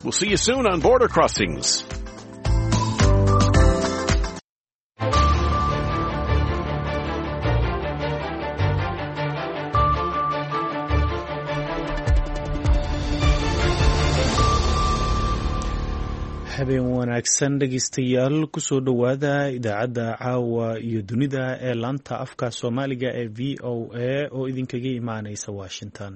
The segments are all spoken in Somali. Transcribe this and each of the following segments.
We'll see you soon on Border Crossings. habeen wanaagsan dhegeystayaal kusoo dhowaada idaacadda caawa iyo dunida ee laanta afka soomaaliga ee v o a oo idinkaga imaaneysa washington.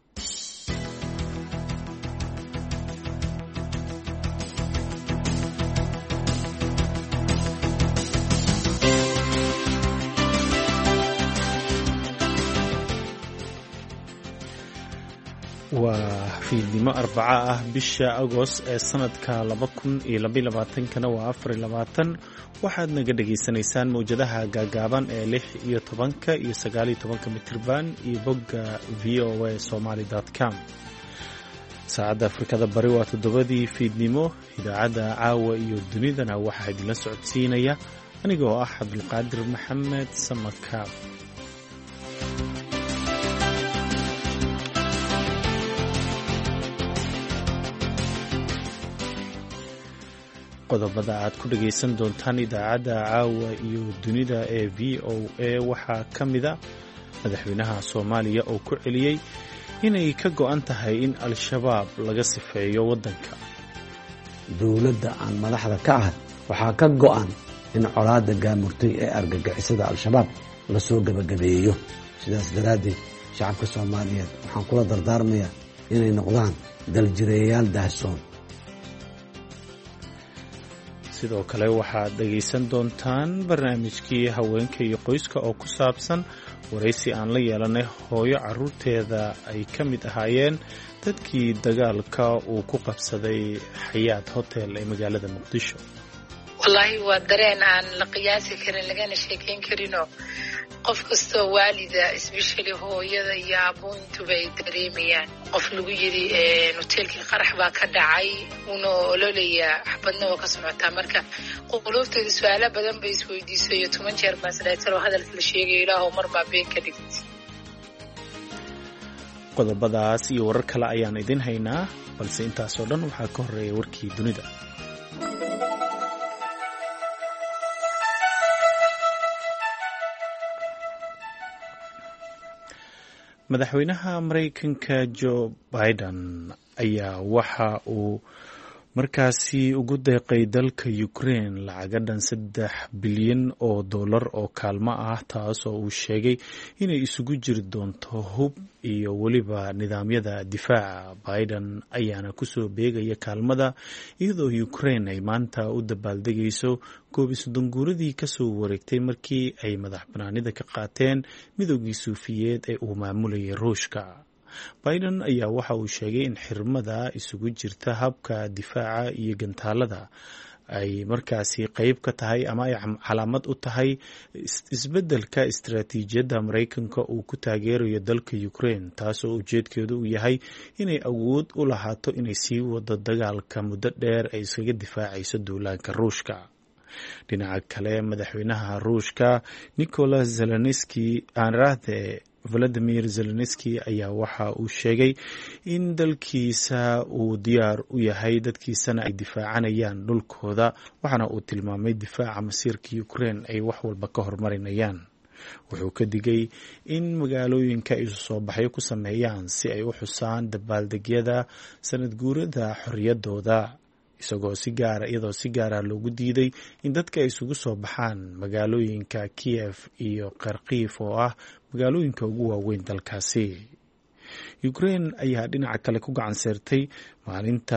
waa fiidnimo arbaca ah bisha agost ee sanadka 2022 waa 24. waxaad naga dhageysanaysaan mawjadaha gaagaaban ee 6 iyo 10 iyo 19 mitirban iyo bogga voasomali.com. saacadda afrikada bari waa 7 fiidnimo. idaacadda caawa iyo dunidana waxaa idinla socodsiinaya anigoo ah cabdulqaadir maxamed samakaab. qodobada aad ku dhagaysan doontaan idaacadda caawa iyo dunida ee v o a waxaa ka mida madaxweynaha soomaaliya oo ku celiyey inay ka go'an tahay in al-shabaab laga sifeeyo waddanka. dowladda aan madaxda ka ahay waxaa ka go'an in colaadda gaamurtay ee argagixisada al-shabaab lasoo gebagabeeyo. sidaas daraaddeed shacabka soomaaliyeed waxaan kula dardaarmayaa inay noqdaan daljireeyayaal daahsoon. sidoo kale waxaad dhegaysan doontaan barnaamijkii haweenka iyo qoyska oo ku saabsan waraysi aan la yeelanay hooyo carruurteeda ay ka mid ahaayeen dadkii dagaalka uu ku qabsaday xayaat hotel ee magaalada muqdisho. wallaahi waa dareen aan la qiyaasi karin lagana sheekayn karinoo qof kastoo waalida isbeshali hooyada iyo aabooyintuba ay dareemayaan. qof lagu yidhi hoteelkii qarax baa ka dhacay una ololayaa xabadna waa ka socotaa. marka quluubteeda su-aalo badan bay isweydiisay iyo 10 jeer baa isdhaaytalo hadalka la sheegayo ilaahow mar baa been ka dhigtay. qodobadaas iyo warar kale ayaan idin haynaa, balse intaasoo dhan waxaa ka horreeya warkii dunida. madaxweynaha maraykanka joe biden ayaa waxa uu markaasi ugu deeqay dalka ukraine lacaga dhan $3 bilyan oo kaalmo ah, taas oo uu sheegay inay isugu jiri doonto hub iyo weliba nidaamyada difaaca. biden ayaana kusoo beegaya kaalmada iyadoo ukraine ay maanta u dabaaldegayso 30 guuradii kasoo wareegtay markii ay madax banaanida ka qaateen midoogii suufiyeed ee uu maamulayay ruushka. biden ayaa waxa uu sheegay in xirmada isugu jirta habka difaaca iyo gantaalada ay markaasi qayb ka tahay ama ay calaamad u tahay isbeddelka istaraatiijiyadda maraykanka uu ku taageerayo dalka ukraine, taasoo ujeedkeedu uu yahay inay awood u lahaato inay sii wado dagaalka muddo dheer ay iskaga difaacayso duulaanka ruushka. dhinaca kale madaxweynaha ruushka Volodymyr Zelensky ayaa waxa uu sheegay in dalkiisa uu diyaar u yahay dadkiisana ay difaacanayaan dhulkooda, waxaana uu tilmaamay difaaca masiirka Ukraine ay wax walba ka hormarinayaan. wuxuu ka digay in magaalooyinka ay soo baxyo ku sameeyaan si ay u xusaan dabaaldegyada sanad guurada xorriyadooda, iyadoo si gaara loogu diiday in dadka ay isugu soo baxaan magaalooyinka Kiev iyo Kharkiv oo ah magaalooyinka ugu waaweyn dalkaasi. Ukraine ayaa dhinaca kale ku gacan saartay maalinta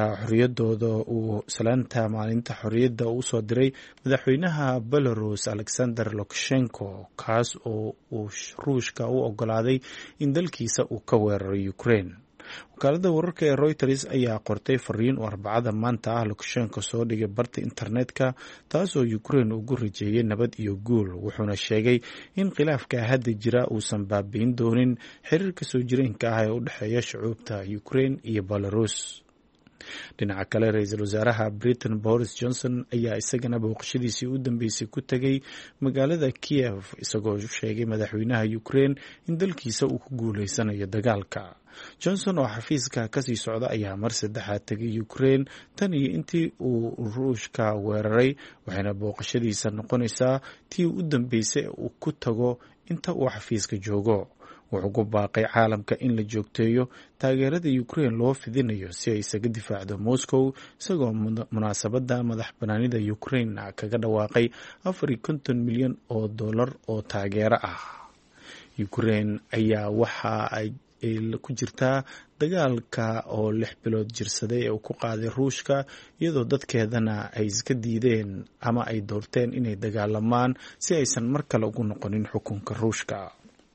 xorriyadda uu soo diray madaxweynaha Belarus Alexander Lukashenko, kaas oo uu ruushka u ogolaaday in dalkiisa uu ka weeraro Ukraine. wakaaladda wararka ee Reuters ayaa qortay fariin oo arbacada maanta ah Lukashenko soo dhigay barta internetka, taasoo Ukraine ugu rajeeyay nabad iyo guul, wuxuuna sheegay in khilaafka hadda jira uusan baabi'in doonin xiriirka soo jireenka ah ee u dhexeeya shucuubta Ukraine iyo Belarus. dhinaca kale ra-iisul wasaaraha britain boris johnson ayaa isagana booqashadiisii u dambeysay ku tegay magaalada kiev isagoo sheegay madaxweynaha ukraine in dalkiisa uu ku guuleysanayo dagaalka. johnson oo xafiiska kasii socda ayaa mar saddexaad tegay ukraine tan iyo intii uu ruushka weeraray, waxayna booqashadiisa noqonaysaa tii u dambeysay uu ku tago inta uu xafiiska joogo. wuxuu ku baaqay caalamka in la joogteeyo taageerada Ukraine loo fidinayo si ay isaga difaacdo Moscow, isagoo munaasabada madax banaanida Ukraine kaga dhawaaqay $50 milyan oo taageero ah. Ukraine ayaa waxa ay ku jirtaa dagaalka oo 6 bilood jirsaday ee uu ku qaaday Ruushka, iyadoo dadkeedana ay iska diideen ama ay doorteen inay dagaalamaan si aysan mar kale ugu noqonin xukunka Ruushka.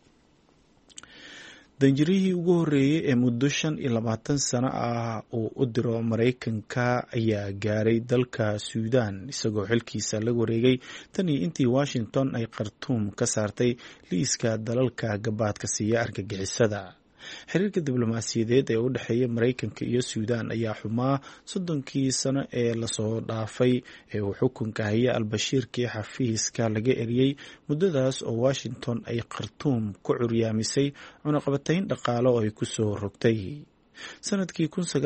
danjirihii ugu horeeyay ee muddo 25 sano ah uu u diro Mareykanka ayaa gaaray dalka Suudaan, isagoo xilkiisa la wareegay tan iyo intii Washington ay Khartoum ka saartay liiska dalalka gabaadka siiya argagixisada. xiriirka diblomaasiyadeed ee u dhexeeya Mareykanka iyo Suudaan ayaa xumaa 30 sano ee lasoo dhaafay ee uu xukunka haya al-Bashiirkii xafiiska laga eriyay, muddadaas oo Washington ay Khartoum ku curyaamisay cunaqabatayn dhaqaale oo ay ku soo rogtay. sanadkii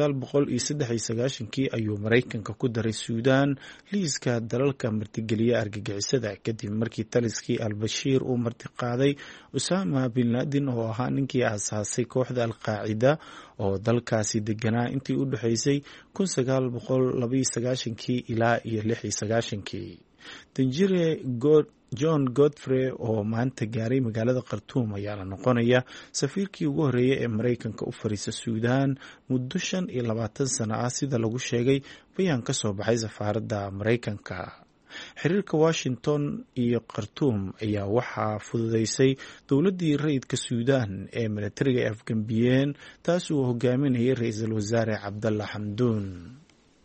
1993 ayuu Mareykanka ku daray Suudaan liiska dalalka martigeliya argagixisada kadib markii taliskii al-Bashiir uu martiqaaday Osama bin Laden oo ahaa ninkii aasaasay kooxda al-Qaacida oo dalkaasi deganaa intii u dhaxaysay 1992 ilaa 96. danjire John Godfrey oo maanta gaaray magaalada Khartoum ayaa la noqonaya safiirkii ugu horeeyay ee Mareykanka u fariisa Suudaan muddo 25 sano ah, sida lagu sheegay bayaan ka soo baxay safaaradda Mareykanka. xiriirka Washington iyo Khartoum ayaa waxaa fududeysay dowladdii rayidka Suudaan ee militariga ay afgambiyeen, taas uu hogaaminayay ra-iisul wasaare Cabdalla Xamduun.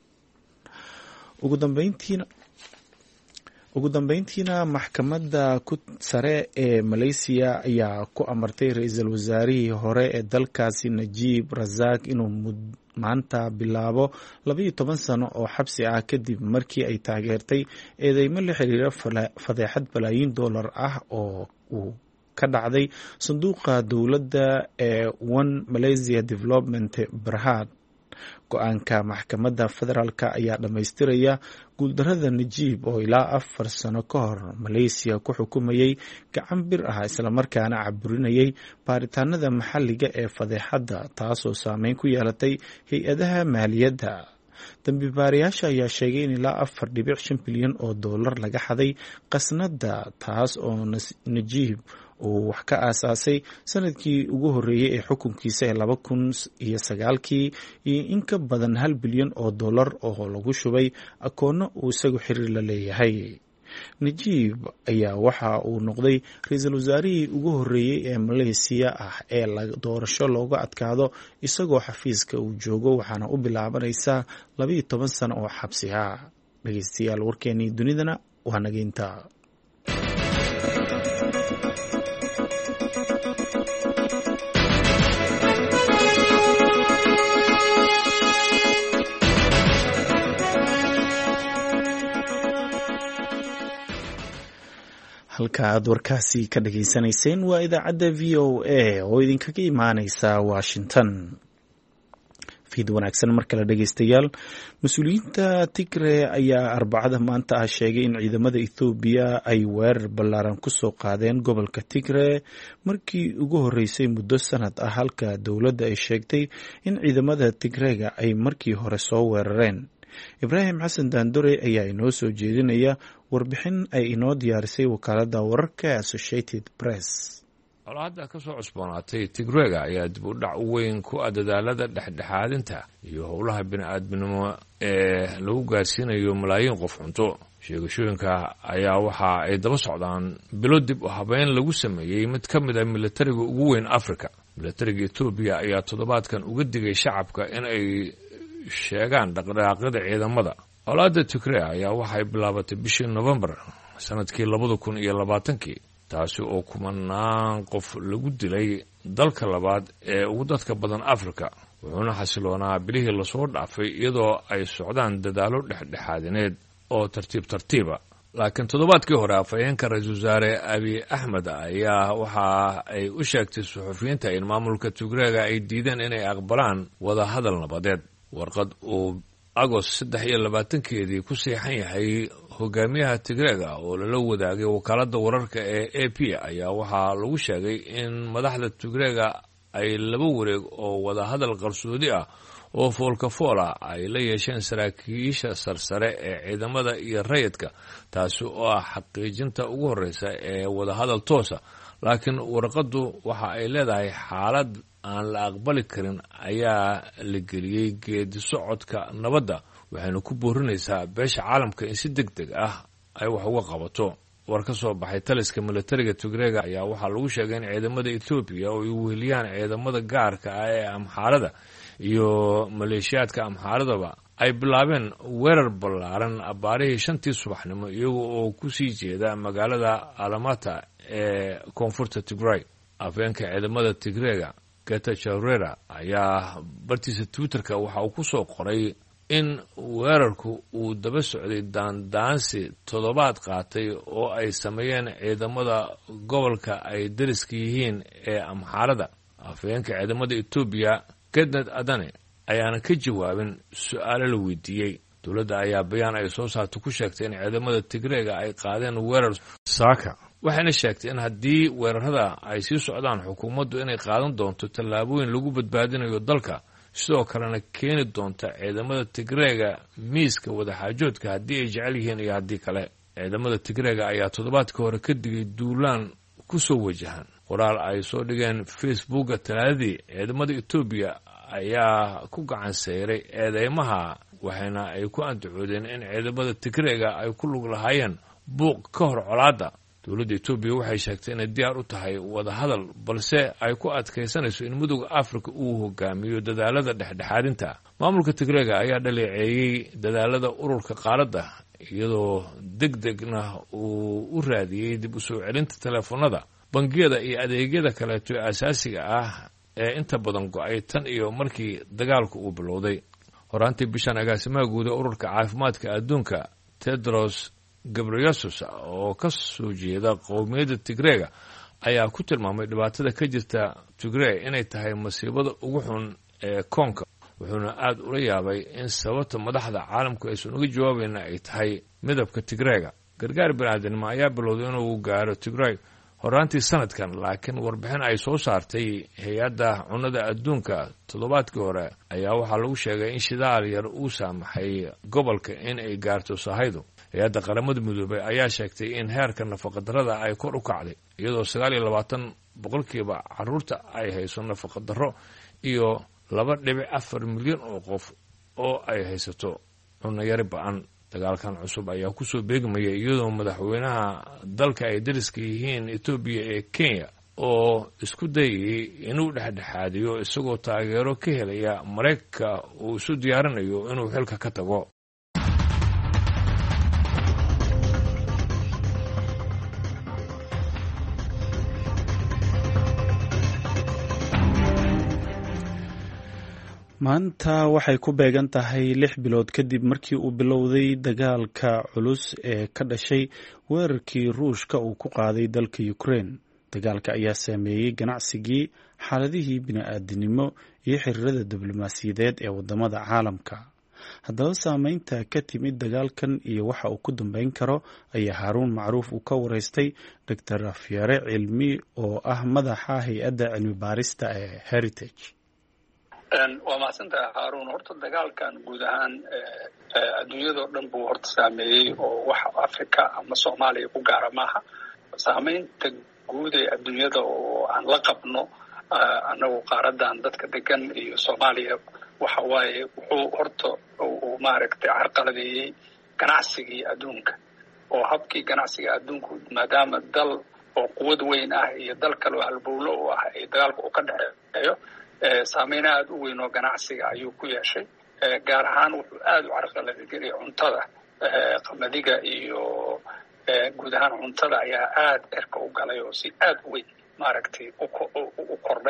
ugu dambeyntiina maxkamadda sare ee Malaysia ayaa ku amartay ra-iisul wasaarihii hore ee dalkaasi Najib Razak inuu maanta bilaabo 12 sano oo xabsi ah kadib markii ay taageertay eedeymo la xiriira fadeexad balaayiin dollar ah oo uu ka dhacday sanduuqa dowladda ee One Malaysia Development Berhad. go-aanka maxkamadda federaalka ayaa dhammaystiraya guuldarrada Najib oo ilaa 4 sano ka hor Malaysia ku xukumayay gacan bir ah, islamarkaana caburinayay baaritaanada maxalliga ee fadeexadda, taasoo saameyn ku yeelatay hay-adaha maaliyadda. dambibaarayaasha ayaa sheegay in ilaa 4.5 bilyan oo dollar laga xaday qasnadda, taas oo Najib uu wax ka aasaasay sanadkii ugu horeeyay ee xukunkiisa ee 2009 iyo in ka badan 1 bilyan oo dollar oo lagu shubay akoonno uu isagu xiriir la leeyahay. Najib ayaa waxa uu noqday ra-iisul wasaarihii ugu horeeyay ee Malaysia ah ee doorasho looga adkaado isagoo xafiiska uu joogo, waxaana u bilaabanaysaa 12 sano oo xabsi ah. dhegeystayaal, warkeenii dunidana waa nageynta. halka aad warkaasi ka dhageysanayseen waa idaacadda VOA oo idinkaga imaaneysa Washington. fiid wanaagsan mar kale dhegeystayaal. mas-uuliyiinta Tigray ayaa Arbacada maanta ah sheegay in ciidamada Ethiopia ay weerar ballaaran ku soo qaadeen gobolka Tigray markii ugu horeysay muddo sanad ah, halka dowladda ay sheegtay in ciidamada Tigrayga ay markii hore soo weerareen. Ibrahim Xasan Daandore ayaa inoo soo jeedinaya warbixin ay inoo diyaarisay wakaaladda wararka Associated Press. colaadda ka soo cusboonaatay Tigrayga ayaa dib u dhac weyn ku ah dadaalada dhexdhexaadinta iyo howlaha bini'aadminimo ee lagu gaarsiinayo malaayiin qof cunto. sheegashooyinka ayaa waxa ay daba socdaan bilo dib u habeyn lagu sameeyey mid ka mid ah militariga ugu weyn Afrika. militariga Ethiopia ayaa toddobaadkan uga digay shacabka in ay sheegaan dhaqdhaqaaqyada ciidamada. colaadda Tigray ayaa waxay bilaabatay bishii November sanadkii 2020, taasi oo kumanaan qof lagu dilay dalka labaad ee ugu dadka badan Afrika. wuxuuna xasiloonaa bilihii lasoo dhaafay iyadoo ay socdaan dadaalo dhexdhexaadineed oo tartiib tartiiba. laakiin toddobaadkii hore afhayeenka ra-iisul wasaare abiy axmed ayaa waxa ay u sheegtay suxufiyiinta in maamulka tigreega ay diideen inay aqbalaan wadahadal nabadeed. warqad uu agost 23 ku seexan yahay hogaamiyaha tigreega oo lala wadaagay wakaaladda wararka ee AP ayaa waxaa lagu sheegay in madaxda tigreega ay 2 wareeg oo wadahadal qarsoodi ah oo foolka-fool ah ay la yeesheen saraakiisha sarsare ee ciidamada iyo rayidka, taasi oo ah xaqiijinta ugu horreysa ee wadahadal toosa. laakiin warqaddu waxa ay leedahay xaalad aan la aqbali karin ayaa la geliyey geedi socodka nabadda, waxayna ku boorinaysaa beesha caalamka in si deg deg ah ay wax uga qabato. war ka soo baxay taliska militariga tigreega ayaa waxaa lagu sheegay in ciidamada Ethiopia oo ay weheliyaan ciidamada gaarka ah ee Amxaarada iyo maleeshiyaadka Amxaaradaba ay bilaabeen weerar ballaaran abaarihii 5 subaxnimo iyaga oo ku sii jeeda magaalada Alamata ee koonfurta Tigray. afhayeenka ciidamada tigreega Getachew Reda ayaa bartiisa Twitterka waxa uu ku soo qoray in weerarku uu daba socday daandaansi 7 qaatay oo ay sameeyeen ciidamada gobolka ay dariska yihiin ee Amxaarada. afhayeenka ciidamada Ethiopia Gednet Adane ayaana ka jawaabin su'aalo la weydiiyey. dowladda ayaa bayaan ay soo saartay ku sheegtay in ciidamada tigreega ay qaadeen weerar saaka, waxayna sheegtay in haddii weerarada ay sii socdaan xukuumaddu inay qaadan doonto tallaabooyin lagu badbaadinayo dalka, sidoo kalena keeni doonta ciidamada tigreega miiska wadaxaajoodka haddii ay jecel yihiin iyo haddii kale. ciidamada tigreega ayaa toddobaadkii hore ka digay duulaan ku soo wajahan. qoraal ay soo dhigeen Facebooka Talaadadii, ciidamada Ethiopia ayaa ku gacan sayray eedeymaha, waxayna ay ku andacoodeen in ciidamada tigreega ay ku lug lahaayeen buuq ka hor colaadda. dowladda Ethiopia waxay sheegtay inay diyaar u tahay wadahadal, balse ay ku adkaysanayso in Midowga Afrika uu hogaamiyo dadaalada dhexdhexaadinta. maamulka tigreega ayaa dhaleeceeyey dadaalada ururka qaaradda, iyadoo degdegna uu u raadiyey dib u soo celinta telefoonada, bangiyada iyo adeegyada kaleeto ee asaasiga ah ee inta badan go'ay tan iyo markii dagaalku uu bilowday. horaantii bishan agaasimaha guud ee ururka caafimaadka adduunka Tedros Ghebreyesus oo ka soo jeeda qowmiyadda tigreega ayaa ku tilmaamay dhibaatada ka jirta Tigray inay tahay masiibada ugu xun ee koonka, wuxuuna aad ula yaabay in sababta madaxda caalamku aysan uga jawaabayna ay tahay midabka tigreega. gargaar bini'aadanimo ayaa bilowday inuu gaaro Tigray horaantii sanadkan, laakiin warbixin ay soo saartay hay-adda cunnada adduunka toddobaadkii hore ayaa waxaa lagu sheegay in shidaal yar uu saamaxay gobolka in ay gaarto sahaydu. hay-adda qaramada midoobay ayaa sheegtay in heerka nafaqadarrada ay kor u kacday, iyadoo 29% carruurta ay hayso nafaqadarro iyo 2.4 milyan oo qof oo ay haysato cunno yari ba'an. dagaalkan cusub ayaa ku soo beegmaya iyadoo madaxweynaha dalka ay dariska yihiin Ethiopia ee Kenya oo isku dayay inuu dhexdhexaadiyo isagoo taageero ka helaya Mareykanka uu isu diyaarinayo inuu xilka ka tago. maanta waxay ku beegan tahay 6 bilood kadib markii uu bilowday dagaalka culus ee ka dhashay weerarkii Ruushka uu ku qaaday dalka Ukraine. dagaalka ayaa saameeyey ganacsigii, xaaladihii bini'aadanimo iyo xiriirada diblomaasiyadeed ee wadamada caalamka. haddaba saameynta ka timid dagaalkan iyo waxa uu ku dambeyn karo ayaa Haaruun Macruuf uu ka wareystay Dr. Afyare Cilmi oo ah madaxa hay-adda cilmi baarista ee Heritage. waa mahadsantahay Haaruun. horta dagaalkan guud ahaan adduunyada oo dhan buu horta saameeyey oo wax Afrika ama Soomaaliya ku gaara maaha. saameynta guud ee adduunyada oo aan la qabno anagu qaaradan dadka degan iyo Soomaaliya waxa waaye wuxuu horta uu maaragtay carqaladeeyey ganacsigii adduunka oo habkii ganacsiga adduunku, maadaama dal oo quwad weyn ah iyo dal kale oo halbowlo u ah ee dagaalku uu ka dhexeeyo, saameyn aad u weyn oo ganacsiga ayuu ku yeeshay. gaar ahaan wuxuu aad u carqaladeeyey cuntada, qamadiga iyo guud ahaan cuntada ayaa aad cirka u galay oo si aad u weyn maaragtay u kordhay.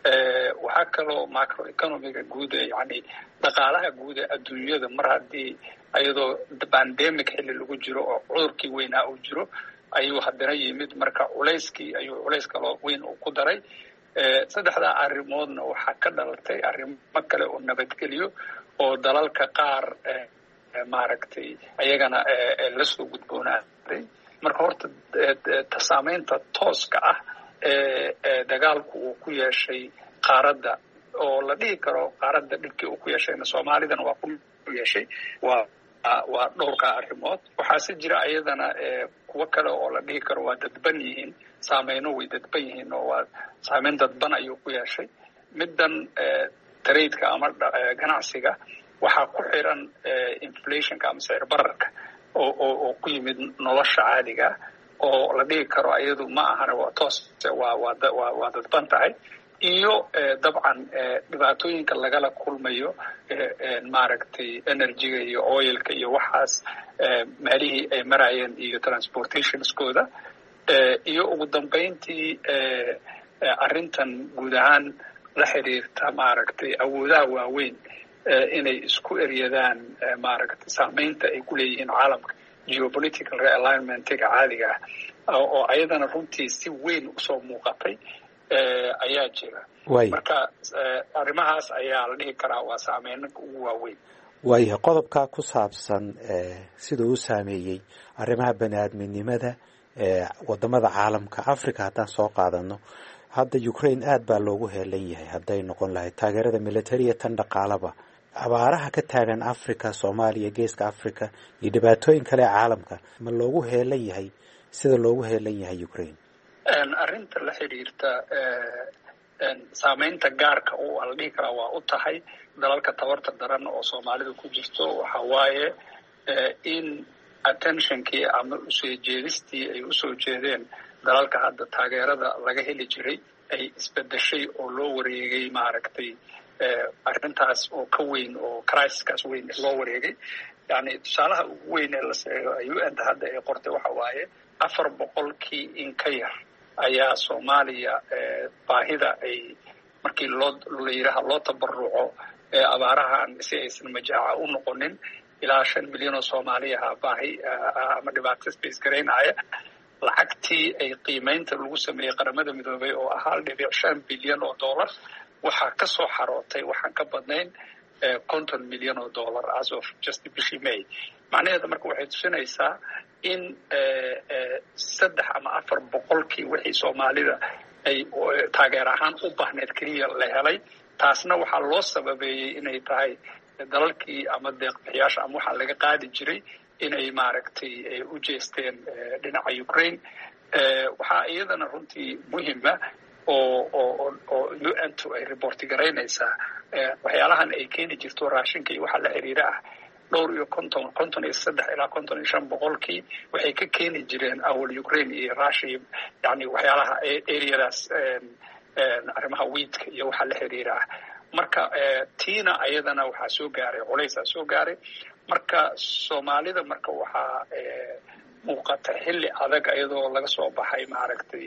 waxaa kaloo macroeconomiga guud yani dhaqaalaha guud ee adduunyada mar haddii ayadoo pandemic xilli lagu jiro oo cudurkii weynaa uu jiro ayuu haddana yimid marka ayuu culays kaloo weyn uu ku daray saddexdaa arrimoodna waxaa ka dhalatay arrimo kale oo nabadgelyo oo dalalka qaar maaragtay ayagana lasoo gudboonaaday marka horta saamaynta tooska ah dagaalku uu ku yeeshay qaaradda oo la dhihi karo qaaradda dhibkii uu ku yeeshayna soomaalidana waa ku yeeshay waa dhowrkaa arrimood waxaase jira ayadana kuwo kale oo la dhihi karo waa dadban yihiin saameyno way dadban yihiin oo waa saameyn dadban ayuu ku yeeshay middan tradeka ama ganacsiga waxaa ku xiran inflationka ama sicir bararka oo ku yimid nolosha caadiga oo la dhihi karo ayadu ma ahana waa toos waa dadban tahay iyo dabcan dhibaatooyinka lagala kulmayo maaragtay energyga iyo oilka iyo waxaas meelihii ay marayeen iyo transportationskooda iyo ugu dambayntii arrintan guud ahaan la xiriirta maaragtay awoodaha waaweyn inay isku eryadaan maaragtay saamaynta ay ku leeyihiin caalamka geopolitical realignmentiga caadiga ah oo ayadana runtii si weyn usoo muuqatay ayaa jira marka arrimahaas ayaa la dhihi karaa waa saameyninka ugu waaweyn waayahay qodobkaa ku saabsan siduu u saameeyey arrimaha bani-aadminimada wadamada caalamka africa haddaan soo qaadano hadda ukraine aad baa loogu heelan yahay hadday noqon lahayd taageerada militariya tan dhaqaalaba abaaraha ka taagan africa soomaaliya geeska africa iyo dhibaatooyin kale ee caalamka ma loogu heelan yahay sida loogu heelan yahay ukraine arrinta la xidhiirta saamaynta gaarka oo la dhihi karaa waa u tahay dalalka tabarta daran oo soomaalida ku jirto waxa waaye in attentionkii ama usoo jeedistii ay usoo jeedeen dalalka hadda taageerada laga heli jiray ay isbedeshay oo loo wareegay maaragtay arrintaas oo ka weyn oo crisiskaas weyn loo wareegay yani tusaalaha ugu weyn ee la seego un hadda ay qortay waxa waaye 4% in ka yar ayaa soomaaliya baahida ay markii la yidhaaha loo tabaruco abaarahan si aysan majaaca u noqonin ilaa 5 milyan oo soomaaliyaha baahi ama dhibaato space garaynaya lacagtii ay qiimaynta lagu sameeyey qaramada midoobay oo ahaa 1.5 bilyan oo dollar waxaa ka soo xarootay waxaan ka badnayn 50 milyan oo dollar as of just bishii May macnaheedu marka waxay tusinaysaa in 3 ama 4% wixii soomaalida ay taageer ahaan u baahneed keliya la helay taasna waxaa loo sababeeyey inay tahay dalalkii ama deeqbixiyaasha ama waxaa laga qaadi jiray inay maaragtay u jeesteen dhinaca Ukraine waxaa iyadana runtii muhiima oo UN-tu ay report garaynaysaa waxyaalahan ay keeni jirto raashinka iyo waxa la xiriira ah dhowr iyo 53 ilaa 55% waxay ka keeni jireen awal Ukraine iyo Russia yani waxyaalaha areadaas arrimaha wheatka iyo waxa la xiriira ah marka tiina ayadana waxaa soo gaaray culaysaa soo gaaray marka soomaalida marka waxaa muuqata xilli adag iyadoo laga soo baxay maaragtay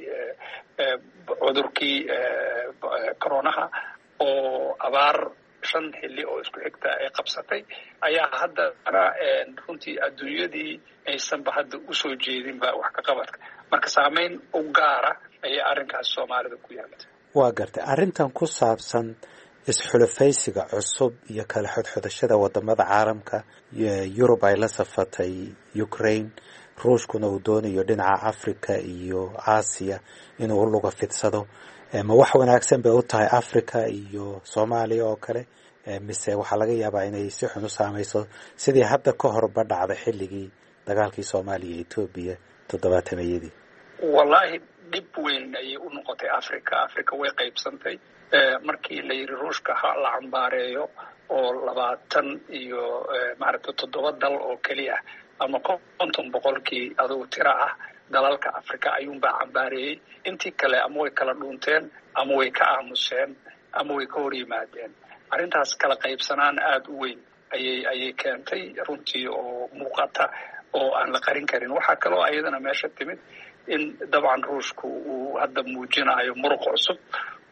cudurkii coronaha oo abaar 5 xilli oo isku xigta ay qabsatay ayaa haddana runtii adduunyadii aysanba hadda usoo jeedinba wax ka qabadka marka saameyn u gaara ayay arrinkaas soomaalida ku yeelatay waa gartay arrintan ku saabsan isxulafaysiga cusub iyo kala xodxodashada wadamada caalamka Yurub ay la safatay Ukraine ruushkuna uu doonayo dhinaca Africa iyo Aasiya inuu u luga fidsado ma wax wanaagsan bay u tahay Africa iyo Soomaaliya oo kale mise waxaa laga yaabaa inay si xun u saameyso sidii hadda ka horba dhacday xilligii dagaalkii Soomaaliya iyo Ethiopia 70-meeyadii wallahi dib weyn ayay u noqotay Africa way qaybsantay markii la yiri ruushka la cambaareeyo oo 20 iyo maaragtay 7 dal oo kaliya ama 50% adoo tira ah dalalka Africa ayuunba cambaareeyay intii kale ama way kala dhuunteen ama way ka aamuseen ama way ka hor yimaadeen arrintaas kala qaybsanaan aad u weyn ayay keentay runtii oo muuqata oo aan la qarin karin waxaa kaloo ayadana meesha timid in dabcan ruushku uu hadda muujinayo muruq cusub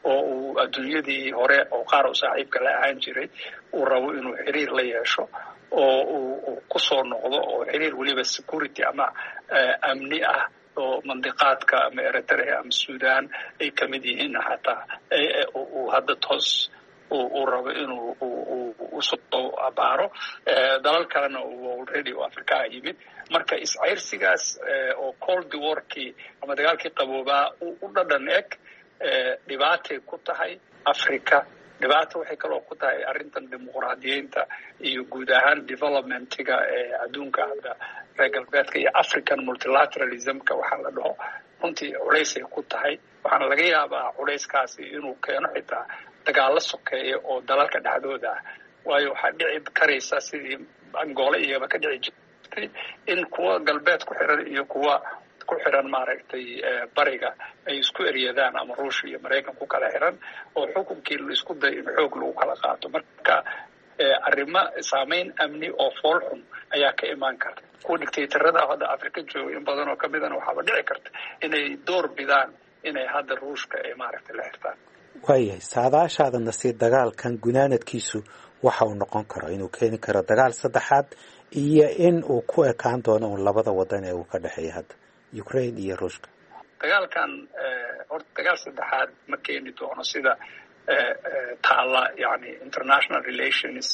oo uu adduunyadii hore oo qaar u saaxiibka la ahaan jiray uu rabo inuu xiriir la yeesho oo uu ku soo noqdo oo xiriir weliba security ama amni ah oo mandiqaadka ama Eritrea ama Sudan ay ka mid yihiin xataa uu hadda toos uu rabo inuu u soo abaaro dalal kalena uu already oo Afrika yimid marka iscayrsigaas oo Cold War-kii ama dagaalkii qaboobaa u dhadhan eg dhibaatay ku tahay Afrika dhibaato waxay kaloo ku tahay arrintan dimuqraadiyeynta iyo guud ahaan developmentiga adduunka hadda reer galbeedka iyo African multilateralismka waxaa la dhaho runtii culaysay ku tahay waxaana laga yaabaa culayskaasi inuu keeno xitaa dagaalo sokeeya oo dalalka dhexdooda ah waayo waxaa dhici karaysa sidii Angola iyaba ka dhici jirtay in kuwa galbeed ku xiran iyo kuwa ku xiran maaragtay bariga ay isku eriyadaan ama Ruushka iyo Mareykanka ku kala xiran oo xukunkii la isku day in xoog lagu kala qaato marka arrimo saameyn amni oo foolxun ayaa ka imaan karta kuwa dictatorada hadda Afrika jooga in badan oo kamidana waxaaba dhici karta inay door bidaan inay hadda Ruushka ay maaragtay la xirtaan waayahay saadaashaadana si dagaalkan gunaanadkiisu waxa uu noqon karo inuu keeni karo dagaal saddexaad iyo in uu ku ekaan doono un labada wadan ee uu ka dhexeeya hadda Ukraine iyo Ruushka dagaalkan horta dagaal saddexaad ma keeni doono sida taala yani international relations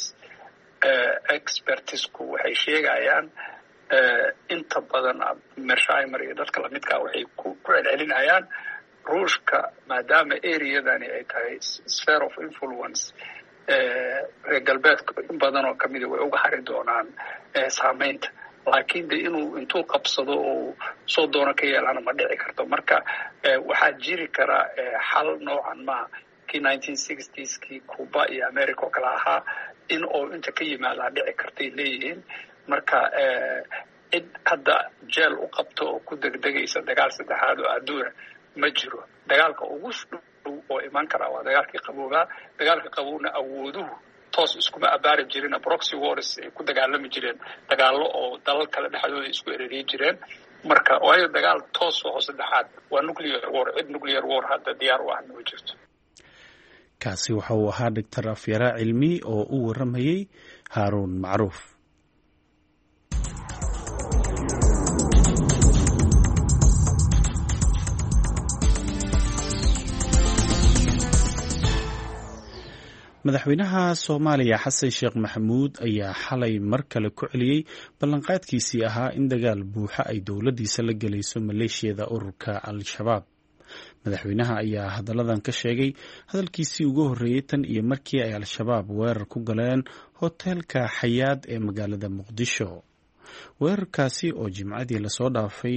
expertisku waxay sheegayaan inta badan Mersheimer iyo dadka lamidka waxay ku celcelinayaan Ruushka maadaama areadani ay tahay sphere of influence reer galbeedka in badan oo kamid way uga hari doonaan saameynta laakiin de inuu intuu qabsado oo soo doono ka yeelana ma dhici karto marka waxaa jiri kara xal noocan ma kii 1960s-kii Cuba iyo America oo kala ahaa in oo inta ka yimaada dhici kartay leeyihiin marka cid hadda jeel u qabto oo ku degdegaysa dagaal saddexaad oo adduun ma jiro dagaalka ugu dhow oo iman kara waa dagaalkii qaboobaa dagaalka qabowna awooduhu toos iskuma abaari jirin proxy wars ay ku dagaalami jireen dagaallo oo dalal kala dhexdooda isku ereriyi jireen marka waayo dagaal toos oo saddexaad waa nuclear war cid nuclear war hadda diyaar u ah ma jirto kaasi waxa uu ahaa Dr. Afyara Cilmi oo u waramayay Haarun Macruuf madaxweynaha Soomaaliya Xasan Sheekh Maxamuud ayaa xalay mar kale ku celiyay ballanqaadkiisii ahaa in dagaal buuxa ay dowladdiisa la gelayso maleeshiyada ururka Al-Shabaab madaxweynaha ayaa hadalladan ka sheegay hadalkiisii ugu horreeyay tan iyo markii ay Al-Shabaab weerar ku galeen hoteelka Xayaad ee magaalada Muqdisho weerarkaasi oo jimcadii lasoo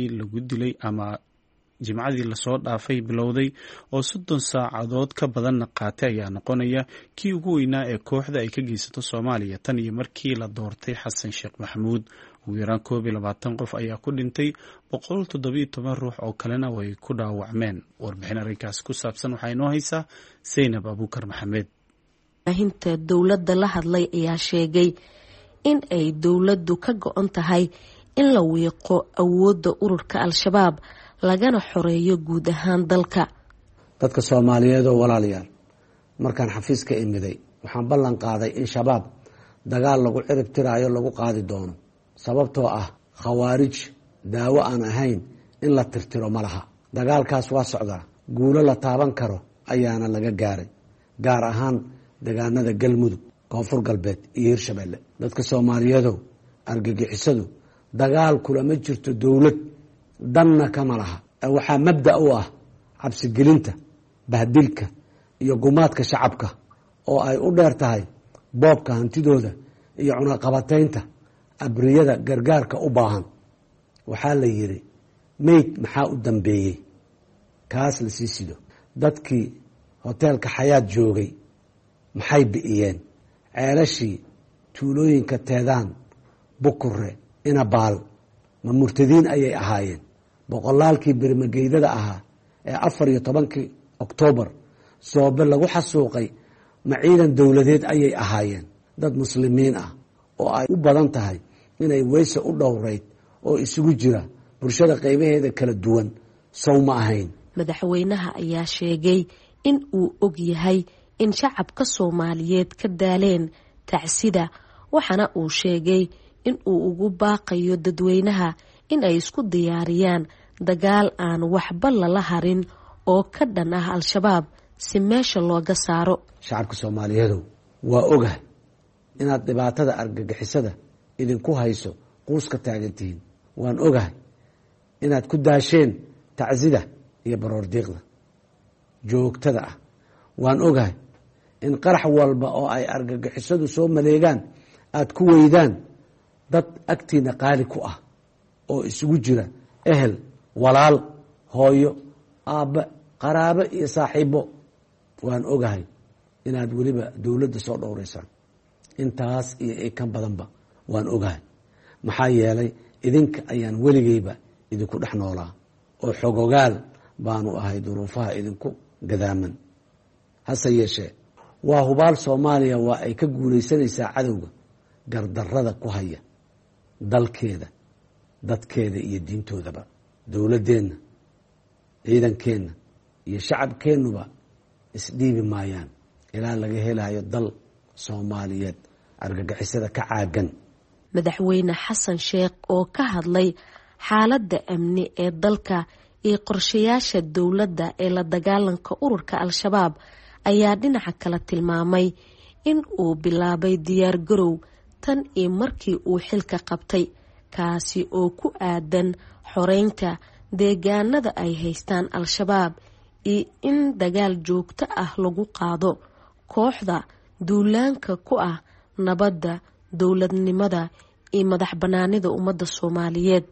dhaafay bilowday oo 30 saacadood ka badan qaatay ayaa noqonaya kii ugu weynaa ee kooxda ay ka geysato Soomaaliya tan iyo markii la doortay Xasan Sheekh Maxamuud ugu yaraan 22 qof ayaa ku dhintay 117 ruux oo kalena way ku dhaawacmeen warbixin arrinkaas ku saabsan waxaa inoo haysaa Zainab Abuukar Maxamed inta dowladda la hadlay ayaa sheegay in ay dowladdu ka go'an tahay in la wiiqo awoodda ururka Al-Shabaab lagana xoreeyo guud ahaan dalka dadka Soomaaliyeed oo walaalayaal markaan xafiiska imiday waxaan ballan qaaday in shabaab dagaal lagu cirib tiraayo lagu qaadi doono sababtoo ah khawaarij daawo aan ahayn in la tirtiro malaha dagaalkaas waa socdaa guulo la taaban karo ayaana laga gaaray gaar ahaan deegaanada Galmudug Koonfur Galbeed iyo Hirshabelle dadka Soomaaliyeed argagixisadu dagaal kulama jirto dowlad danna kama laha waxaa mabda u ah cabsi gelinta bahdilka iyo gumaadka shacabka oo ay u dheer tahay boobka hantidooda iyo cunaqabataynta abriyada gargaarka u baahan waxaa la yiri meyd maxaa u dambeeyay kaas la sii sido dadkii hoteelka Xayaad joogay maxay bi'iyeen ceelashii tuulooyinka Teedaan Bukure Inabaal ma murtadiin ayay ahaayeen boqolaalkii birmageydada ahaa ee 14 Oktoobar Soobe lagu xasuuqay ma ciidan dowladeed ayay ahaayeen dad muslimiin ah oo ay u badan tahay inay weyse u dhowreyd oo isugu jira bulshada qaybaheeda kala duwan soo ma ahayn madaxweynaha ayaa sheegay in uu og yahay in shacabka Soomaaliyeed ka daaleen tacsida, waxaana uu sheegay in uu ugu baaqayo dadweynaha in ay isku diyaariyaan dagaal aan waxba lala harin oo ka dhan ah al-shabaab si meesha looga saaro. shacabka Soomaaliyeed waa ogahay inaad dhibaatada argagixisada idinku hayso quuska taagantihiin. waan ogahay inaad ku daasheen tacsida iyo baroor diiqda joogtada ah. waan ogahay in qarax walba oo ay argagixisadu soo maleegaan aad ku weydaan dad agtiina qaali ku ah oo isugu jira ehel, walaal, hooyo, aabbe, qaraabo iyo saaxiibo. waan ogahay inaad weliba dowladda soo dhowraysaan. intaas iyo kan badanba waan ogahay. maxaa yeelay idinka ayaan weligeyba idinku dhex noolaa oo xogogaal baanu ahay duruufaha idinku gadaaman. hase yeeshee waa hubaal Soomaaliya waa ay ka guulaysanaysaa cadowga gardarrada ku haya dalkeeda, dadkeeda iyo diintoodaba. dowladdeenna, ciidankeenna iyo shacabkeennuba isdhiibi maayaan ilaa laga helayo dal Soomaaliyeed argagixisada ka caagan. madaxweyne xasan sheekh oo ka hadlay xaaladda amni ee dalka iyo qorshayaasha dowladda ee la dagaalanka ururka al-shabaab ayaa dhinaca kale tilmaamay in uu bilaabay diyaar garow tan iyo markii uu xilka qabtay, kaasi oo ku aadan xoreynta deegaanada ay haystaan al-shabaab iyo in dagaal joogto ah lagu qaado kooxda duulaanka ku ah nabadda, dowladnimada iyo madax banaanida ummadda Soomaaliyeed.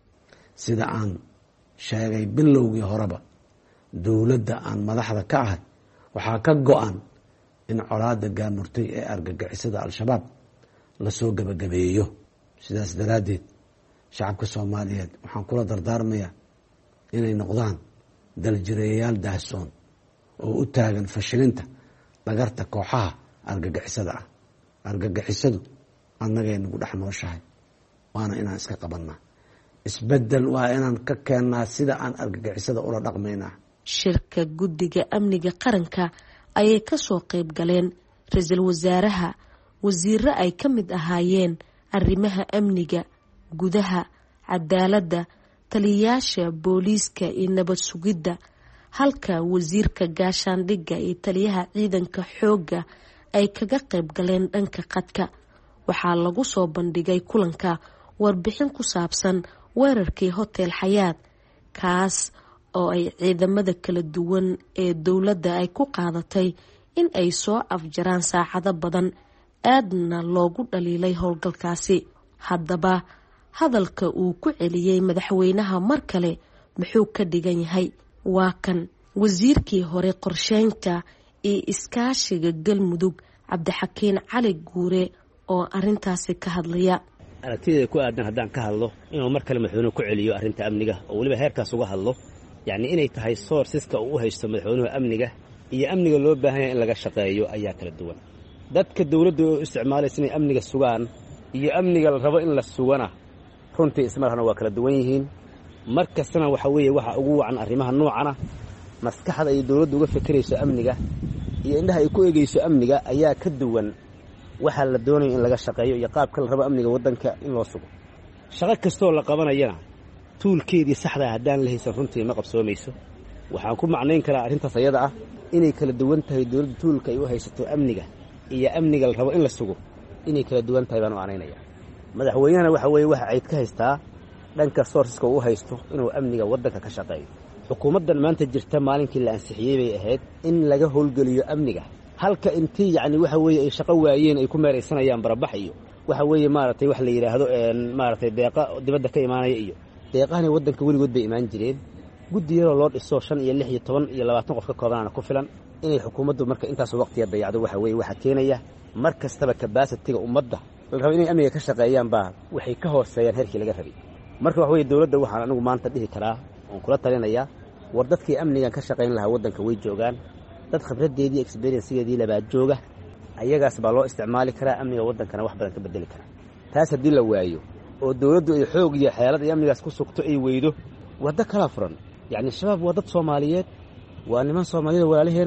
sida aan sheegay bilowgii horeba, dowladda aan madaxda ka ahay waxaa ka go-an in colaada gaamurtay ee argagixisada al-shabaab lasoo gabagabeeyo. sidaas daraaddeed shacabka Soomaaliyeed waxaan kula dardaarmayaa inay noqdaan daljireeyaal daahsoon oo u taagan fashilinta dhagarta kooxaha argagixisada ah. argagixisadu annagay nagu dhex nooshahay, waana inaan iska qabannaa. isbeddel waa inaan ka keennaa sida aan argagixisada ula dhaqmaynaa. shirka guddiga amniga qaranka ayay ka soo qayb galeen ra-iisul wasaaraha, wasiirro ay ka mid ahaayeen arrimaha amniga gudaha, cadaaladda, taliyayaasha booliiska iyo nabad sugidda, halka wasiirka gaashaandhigga iyo taliyaha ciidanka xoogga ay kaga qayb galeen dhanka qadka. waxaa lagu soo bandhigay kulanka warbixin ku saabsan weerarkii Hotel Xayaat, kaas oo ay ciidamada kala duwan ee dowladda ay ku qaadatay in ay soo afjaraan saacado badan, aadna loogu dhaliilay howlgalkaasi. haddaba hadalka uu ku celiyey madaxweynaha mar kale muxuu ka dhigan yahay? waa kan wasiirkii hore qorsheynta iyo iskaashiga Galmudug Cabdixakiin Cali Guure oo arintaasi ka hadlaya. aragtida ku aadan haddaan ka hadlo inuu mar kale madaxweynuhu ku celiyo arrinta amniga oo waliba heerkaas uga hadlo, yacni inay tahay sourceska uu u haysto madaxweynuhu amniga iyo amniga loo baahan yahay in laga shaqeeyo ayaa kala duwan. dadka dawladda oo isticmaalaysa inay amniga sugaan iyo amniga la rabo in la sugana runtii ismarhana waa kala duwan yihiin. mar kastana waxa weeye waxa ugu wacan arrimaha noocana maskaxda ay dawladdu uga fikirayso amniga iyo indhaha ay ku eegayso amniga ayaa ka duwan waxa la doonayo in laga shaqeeyo iyo qaabka la rabo amniga waddanka in loo sugo. shaqo kastoo la qabanayana tuulkeedii saxda haddaan la haysan runtii ma qabsoomayso. waxaan ku macnayn karaa arrintaas ayada ah inay kala duwan tahay dawladda tuulka ay u haysato amniga iyo amniga la rabo in la sugo inay kala duwan tahay baan u anaynaya. madaxweynahana waxa weeye waxa cayd ka haystaa dhanka sourceska uu haysto inuu amniga waddanka ka shaqeeyo. xukuumaddan maanta jirta maalinkii la ansixiyey bay ahayd in laga howlgeliyo amniga, halka intii yacni waxa weeye ay shaqo waayeen ay ku meeraysanayaan barabax iyo waxa weeye maaragtay wax la yidhaahdo maaragtay deeqa dibadda ka imaanaya iyo deeqahani waddanka weligood bay imaan jireen. guddi yaroo loo dhiso 5 iyo 6 iyo 10 iyo 20 qof ka koobanaana ku filan inay xukuumaddu marka intaas waqtiga dayacdo waxa weeye waxa keenaya mar kastaba capacity-ga ummadda la rabo inay amniga ka shaqeeyaan baa waxay ka hooseeyaan heerkii laga rabay. marka waxa weeye dawladda waxaan anigu maanta dhihi karaa oon kula talinayaa war dadkii amnigan ka shaqayn lahaa waddanka way joogaan, dad khibradeedii experience-geedii labaa jooga, ayagaas baa loo isticmaali karaa amniga waddankana wax badan ka bedeli karaa. taas haddii la waayo oo dawladdu ay xoog iyo xeelad iyo amnigaas ku sugto ay weydo waddo kala furan. yacni shabaab waa dad Soomaaliyeed, waa niman Soomaaliyeed walaalaheena,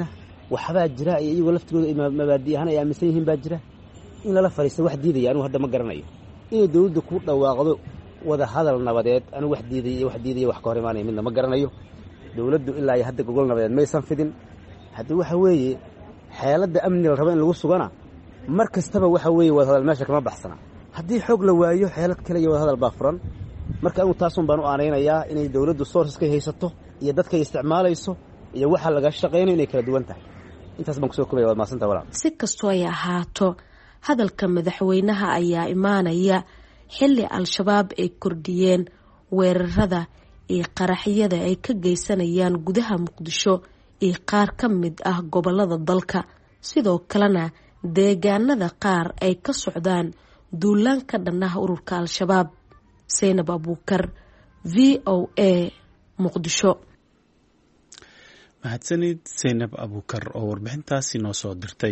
waxbaa jira iyo iyagoo laftigooda mabaadi ahaan ay aaminsan yihiin baa jira in lala fadhiisto wax diidaya anigu hadda ma garanayo inay dawladda ku dhawaaqdo wada hadal nabadeed anigu wax diidaya wax ka hor imaanaya midna ma garanayo dawladdu ilaa iyo hadda gogol nabadeed maysan fidin haddii waxa weeye xeeladda amniga la rabo in lagu sugana mar kastaba waxa weeye wada hadal meesha kama baxsana haddii xoog la waayo xeelad kale iyo wada hadal baa furan marka anigu taasun baan u aanaynayaa inay dawladdu sourceska haysato iyo dadkay isticmaalayso iyo waxa laga shaqeynayo inay kala duwan tahay intaas baan kusoo koobaya waad mahadsantahay walaal si kastoo ay ahaato hadalka madaxweynaha ayaa imaanaya xilli al-shabaab ay kordhiyeen weerarada iyo qaraxyada ay ka geysanayaan gudaha muqdisho iyo qaar ka mid ah gobolada dalka sidoo kalena deegaanada qaar ay ka socdaan duulaan ka dhan ah ururka al-shabaab Zainab Abuukar VOA Muqdisho. mahadsanid Zainab Abuukar oo warbixintaasi noo soo dirtay.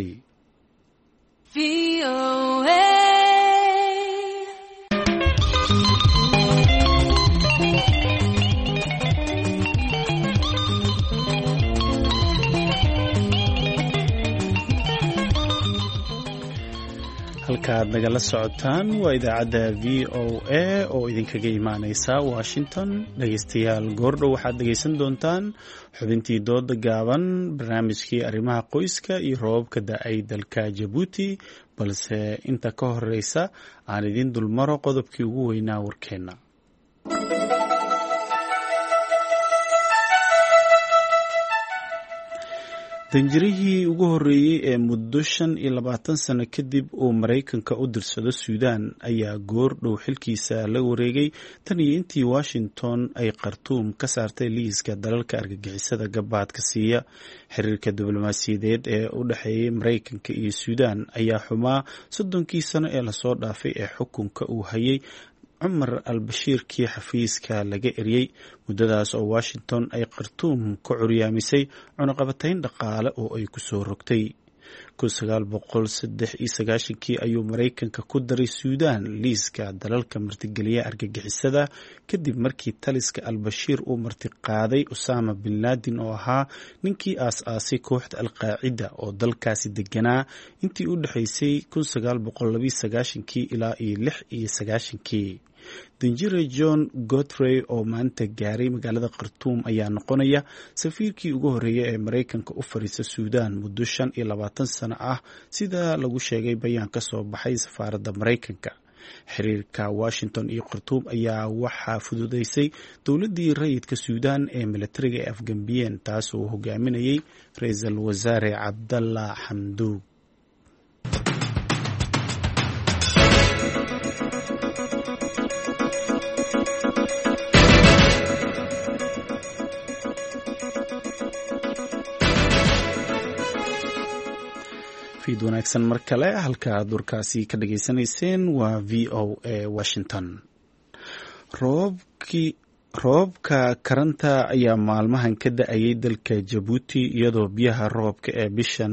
halkaad nagala socotaan waa idaacadda VOA oo idinkaga imaaneysa Washington. dhegeystayaal goordhow waxaad dhegeysan doontaan xubintii dooda gaaban, barnaamijkii arrimaha qoyska iyo roobabka da-ay dalka Jabuuti, balse inta ka horeysa aan idin dulmaro qodobkii ugu weynaa warkeena. danjirihii ugu horeeyey ee muddo 25 sano kadib uu Mareykanka u dirsado Suudaan ayaa goor dhow xilkiisa la wareegay tan iyo intii Washington ay Khartoum ka saartay liiska dalalka argagixisada gabaadka siiya. xiriirka diblomaasiyadeed ee u dhaxeeyay Mareykanka iyo Suudaan ayaa xumaa 30 sano ee lasoo dhaafay ee xukunka uu hayay Umar al-Bashirkii xafiiska laga eriyay. muddadaas oo Washington ay Khartoum ka curyaamisay cunaqabatayn dhaqaale oo ay ku soo rogtay. 1993 ayuu Mareykanka ku daray Suudaan liiska dalalka martigeliya argagixisada kadib markii taliska al-Bashir uu martiqaaday Osama bin Laden oo ahaa ninkii aas-aasay kooxda al-Qaacida oo dalkaasi deganaa intii u dhaxaysay 1992 ilaa 1996. danjire John Godfrey oo maanta gaaray magaalada Khartoum ayaa noqonaya safiirkii ugu horeeyay ee Mareykanka u fariisa Suudaan muddo 25 sano ah sida lagu sheegay bayaan ka soo baxay safaaradda Mareykanka. xiriirka Washington iyo Khartoum ayaa waxaa fududeysay dowladdii rayidka Suudaan ee militariga ee Afgambiyeen taas oo hogaaminayay Ra'iisul Wasaare Cabdalla Hamdoog. wanaagsan mar kale halka durkaasi ka dhageysanayseen waa VOA Washington. roobka karanta ayaa maalmahan ka da-ayay dalka Jabuuti iyadoo biyaha roobka ee bishan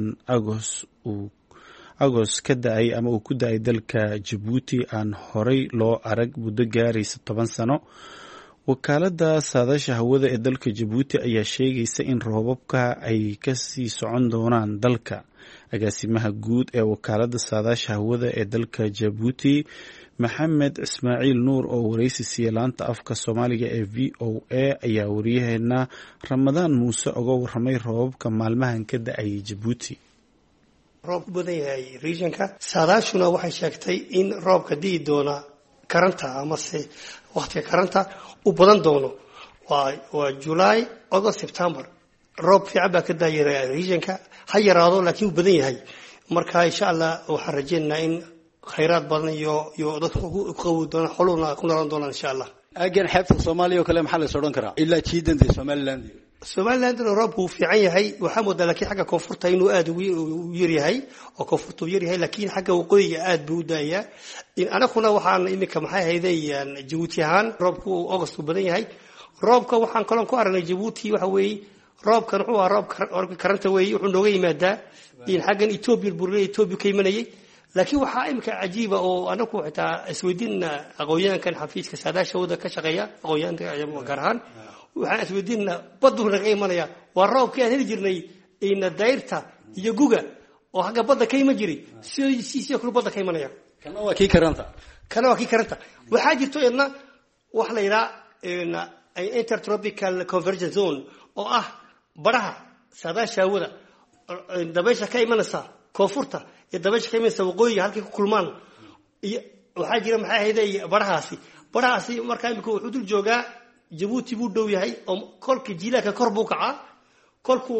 Agost ka da-ay ama uu ku da-ay dalka Jabuuti aan horey loo arag muddo gaaraysa 10 sano. wakaaladda saadaasha hawada ee dalka Jabuuti ayaa sheegaysa in roobabka ay kasii socon doonaan dalka. agaasimaha guud ee wakaaladda saadaasha hawada ee dalka Jabuuti Maxamed Ismaaciil Nuur oo wareysi siiyay laanta afka Soomaaliga ee VOA ayaa wariyaheena Ramadaan Muuse uga warramay roobabka maalmahan ka da-ay Jabuuti. roob badan yahay regionka saadaashuna waxay sheegtay in roobka dii doona karanta ama se waqtiga karanta u badan doono waa July, August, September. roob fiican baa ka daayay regionka ha yaraado laakiin uu badan yahay marka insha Allah waxaan rajaynaynaa in khayraad badan iyo dadku ku qawi doona xuluna ku noqon doona insha Allah. agan xeebta Soomaaliya oo kale maxaa la soo dhan karaa ilaa jiidanta Somaliland roobku fiican yahay waxa moodaa laakiin xagga koonfurta inuu aad ugu yar yahay oo koonfurtu yar yahay laakiin xagga waqooyiga aad buu daayaa in anaguna waxaan iminka maxay haydayaan Jabuuti ahaan roobku August badan yahay roobka waxaan kaloo ku aragnay Jabuuti waxa weeye roobkan wuxuu ahaa roobka karanta weeye wuxuu nooga yimaadaa in xaggan Ethiopia ka imanayay laakiin waxaa imika cajiiba oo anagu xitaa isweydiinna aqoonyahankan xafiiska saadaasha wada ka shaqeeya aqoonyahanka gaar ahaan waxaan isweydiinna baddu naga imanaya waa roobkii aan heli jirnay in dayrta iyo guga oo xagga badda ka iman jiray sidoo kale badda ka imanaya kana waa kii karanta waxaa jirto idna wax la yidhaha intertropical convergence zone oo ah baraha saadaasha hawada dabaysha ka imanaysa koonfurta iyo dabaysha ka imanaysa waqooyiga halkay ku kulmaan iyo waxaa jira maxay ahayd barahaasi markaa imika wuxuu dul joogaa Jabuuti buu dhow yahay oo kolka jiilaka kor buu kacaa kolku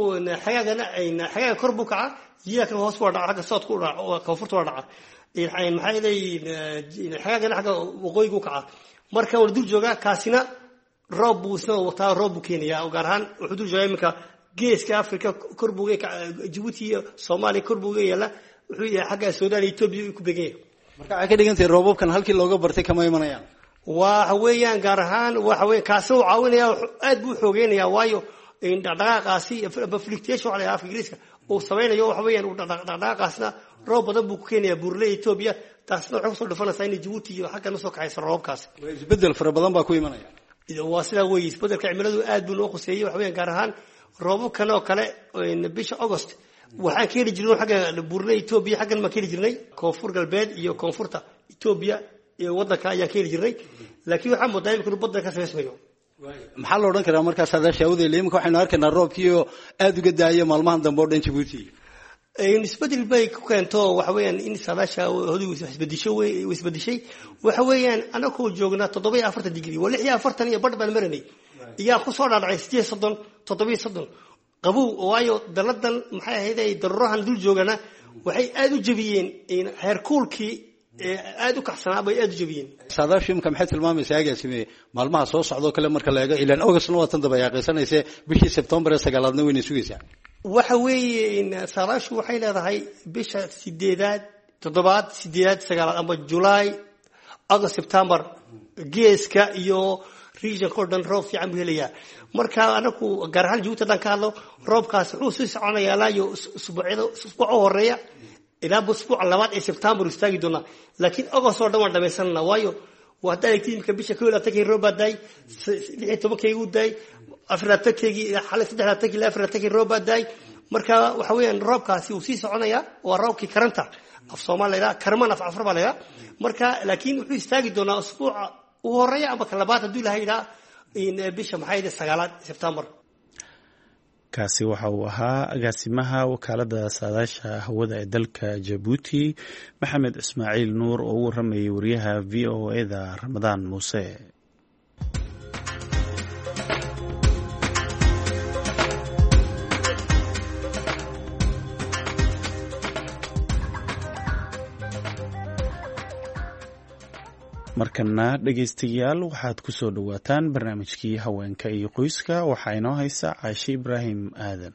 xagaaga kor buu kacaa jiilaka hoos buu dhaca xagga soodku dhaca oo koonfurta dhaca maxay ahayd xagaagana xagga waqooyiga kacaa marka uu dul joogaa kaasina roob buu soo wataa roob buu keenayaa oo gaar ahaan wuxuu dul joogaa imika geeska Afrika kor buu Jabuuti iyo Soomaaliya kor buu yeela wuxuu yahay xagga Suudaan iyo Itoobiya ku beegay marka ay ka dhigantay roobabkan halkii looga bartay kama imanayaan waxa weeyaan gaar ahaan waxa weey kaasoo caawinaya aad buu xoogeynaya waayo in dhaqdhaqaaqaasi fluctuation wala Ingiriiska oo sameeyo waxa weeyaan uu dhaqdhaqaaqaasna roob badan buu ku keenayaa buurley Itoobiya taasna wuxuu soo dhafanaysaa in Jabuuti iyo xagga soo kacaysa roobkaas isbedel fara badan baa ku imanaya waa sida weey isbedelka cimiladu aad buu loo qoseeyay waxa weeyaan gaar ahaan roobabkan oo kale bisha August waxaan ka heli jirnay xagga buurley Itoobiya xaggan ma ka heli jirnay koonfur galbeed iyo koonfurta Itoobiya iyo wadanka ayaa ka heli jirnay laakiin waxaan moodaa inuu badda ka sameeyo maxaa la oran karaa markaas saadaasha hawada leemka waxaynu arkaynaa roobkii oo aad uga daayay maalmahan dambe oo dhan Jabuuti isbedel bay ku keento waxa weeyaan in saadaasha hawadu isbedeshay waxa weeyaan anagoo joognaa 47 degree wala 46 iyo badh baan marinay iyaa ku soo dhacay 30 37 qabow waayo daladan maxay ahayd daruurahan dul joogana waxay aad u jabiyeen in heerkulkii aad u kaxsanaa bay aad u jabiyeen saadaashu imka maxay tilmaamaysaa agaasime maalmaha soo socdo kale marka la eego ilaa August-na waa tan daba yaaqaysanaysa bishii September 9aadna wayna sugaysaa waxa weeye in saadaashu waxay leedahay bisha 8aad 7aad 8aad 9aad ama July August September geeska iyo region kordhan roob fiican buu helayaa marka anaku gaar ahaan Jabuuti dan ka hadlo roobkaas wuxuu sii soconayaa ilaa iyo usbuuc horeeya ilaa usbuuc labaad ee September istaagi doona laakiin August oo dhan waan dhameysana waayo wada agtiimka bisha 12 roob baday 16 uu day afraadkii xalay 3 ilaa afraadkii roob baday marka waxa weeyaan roobkaasi uu sii soconayaa waa roobkii karanta af Soomaaliya karman af afar balaya marka laakiin wuxuu istaagi doonaa usbuuca u horeeya ama ka labaad hadii la hayraa in bisha maxayda 9 September kaasi waxa uu ahaa agaasimaha wakaalada saadaasha hawada ee dalka Jabuuti Maxamed Ismaaciil Nuur oo u waramayay wariyaha VOA-da Ramadaan Muuse markana dhageystayaal waxaad ku soo dhawaataan barnaamijkii haweenka iyo qoyska waxaa inoo haysa Caashe Ibraahim Aadan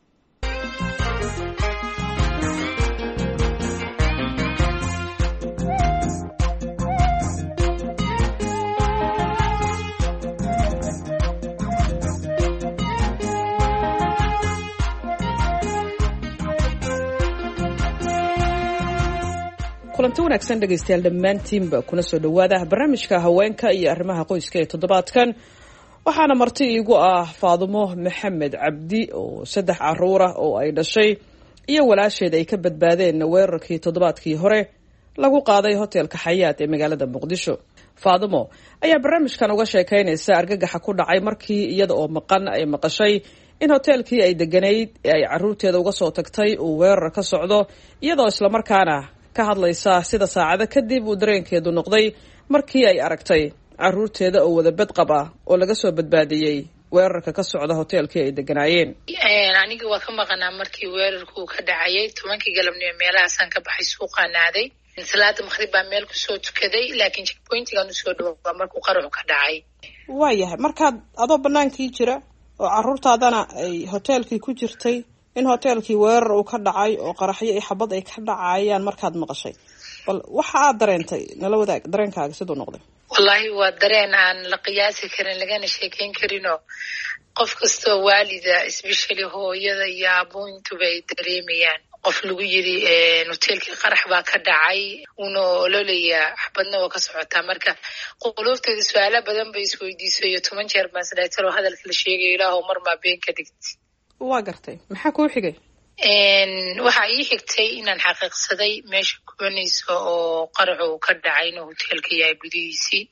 kulanti wanaagsan dhegaystayaal dhammaantiinba kuna soo dhawaada barnaamijka haweenka iyo arrimaha qoyska ee toddobaadkan waxaana marti iigu ah Faadumo Maxamed Cabdi oo 3 caruur ah oo ay dhashay iyo walaasheed ay ka badbaadeen weerarkii toddobaadkii hore lagu qaaday hotelka Xayaat ee magaalada Muqdisho Faadumo ayaa barnaamijkan uga sheekaynaysa argagaxa ku dhacay markii iyada oo maqan ay maqashay in hotelkii ay deganayd ee ay caruurteeda uga soo tagtay uu weerar ka socdo iyadoo isla markaana ka hadlaysa sida saacado kadib uu dareenkeedu noqday markii ay aragtay caruurteeda oo wada bad qaba oo laga soo badbaadiyay weerarka ka socda hotelkii ay deganaayeen aniga waa ka maqanaa markii weerarku ka dhacayay 10 galabnimo meelahaasaan ka baxay suuqaan aaday salaada maghrib baa meel ku soo tukaday laakiin checkpointigan u soo dhawaa markuu qaraxu ka dhacay waayahay markaad adoo banaankii jira oo caruurtaadana ay hotelkii ku jirtay in hotelkii weerar uu ka dhacay oo qaraxyo iyo xabad ay ka dhacayaan markaad maqashay bal waxa aad dareentay nala wadaag dareenkaaga sidoo noqday wallahi waa dareen aan la qiyaasi karin lagana sheekeyn karinoo qof kastoo waalida especially hooyada iyo aabuuntuba ay dareemayaan qof lagu yiri hotelkii qarax baa ka dhacay una ololaya xabadna waa ka socotaa marka qulubteeda su'aalo badan bay isweydiisay iyo 10 jeer baan isleeytay hadalka la sheegay ilaahow mar ma been ka dhigtay waa gartay maxaa ku xigay waxaa ii xigtay inaan xaqiiqsaday meesha kubanayso oo qaraxu uu ka dhacay inuu hoteelka yahay gudihiisii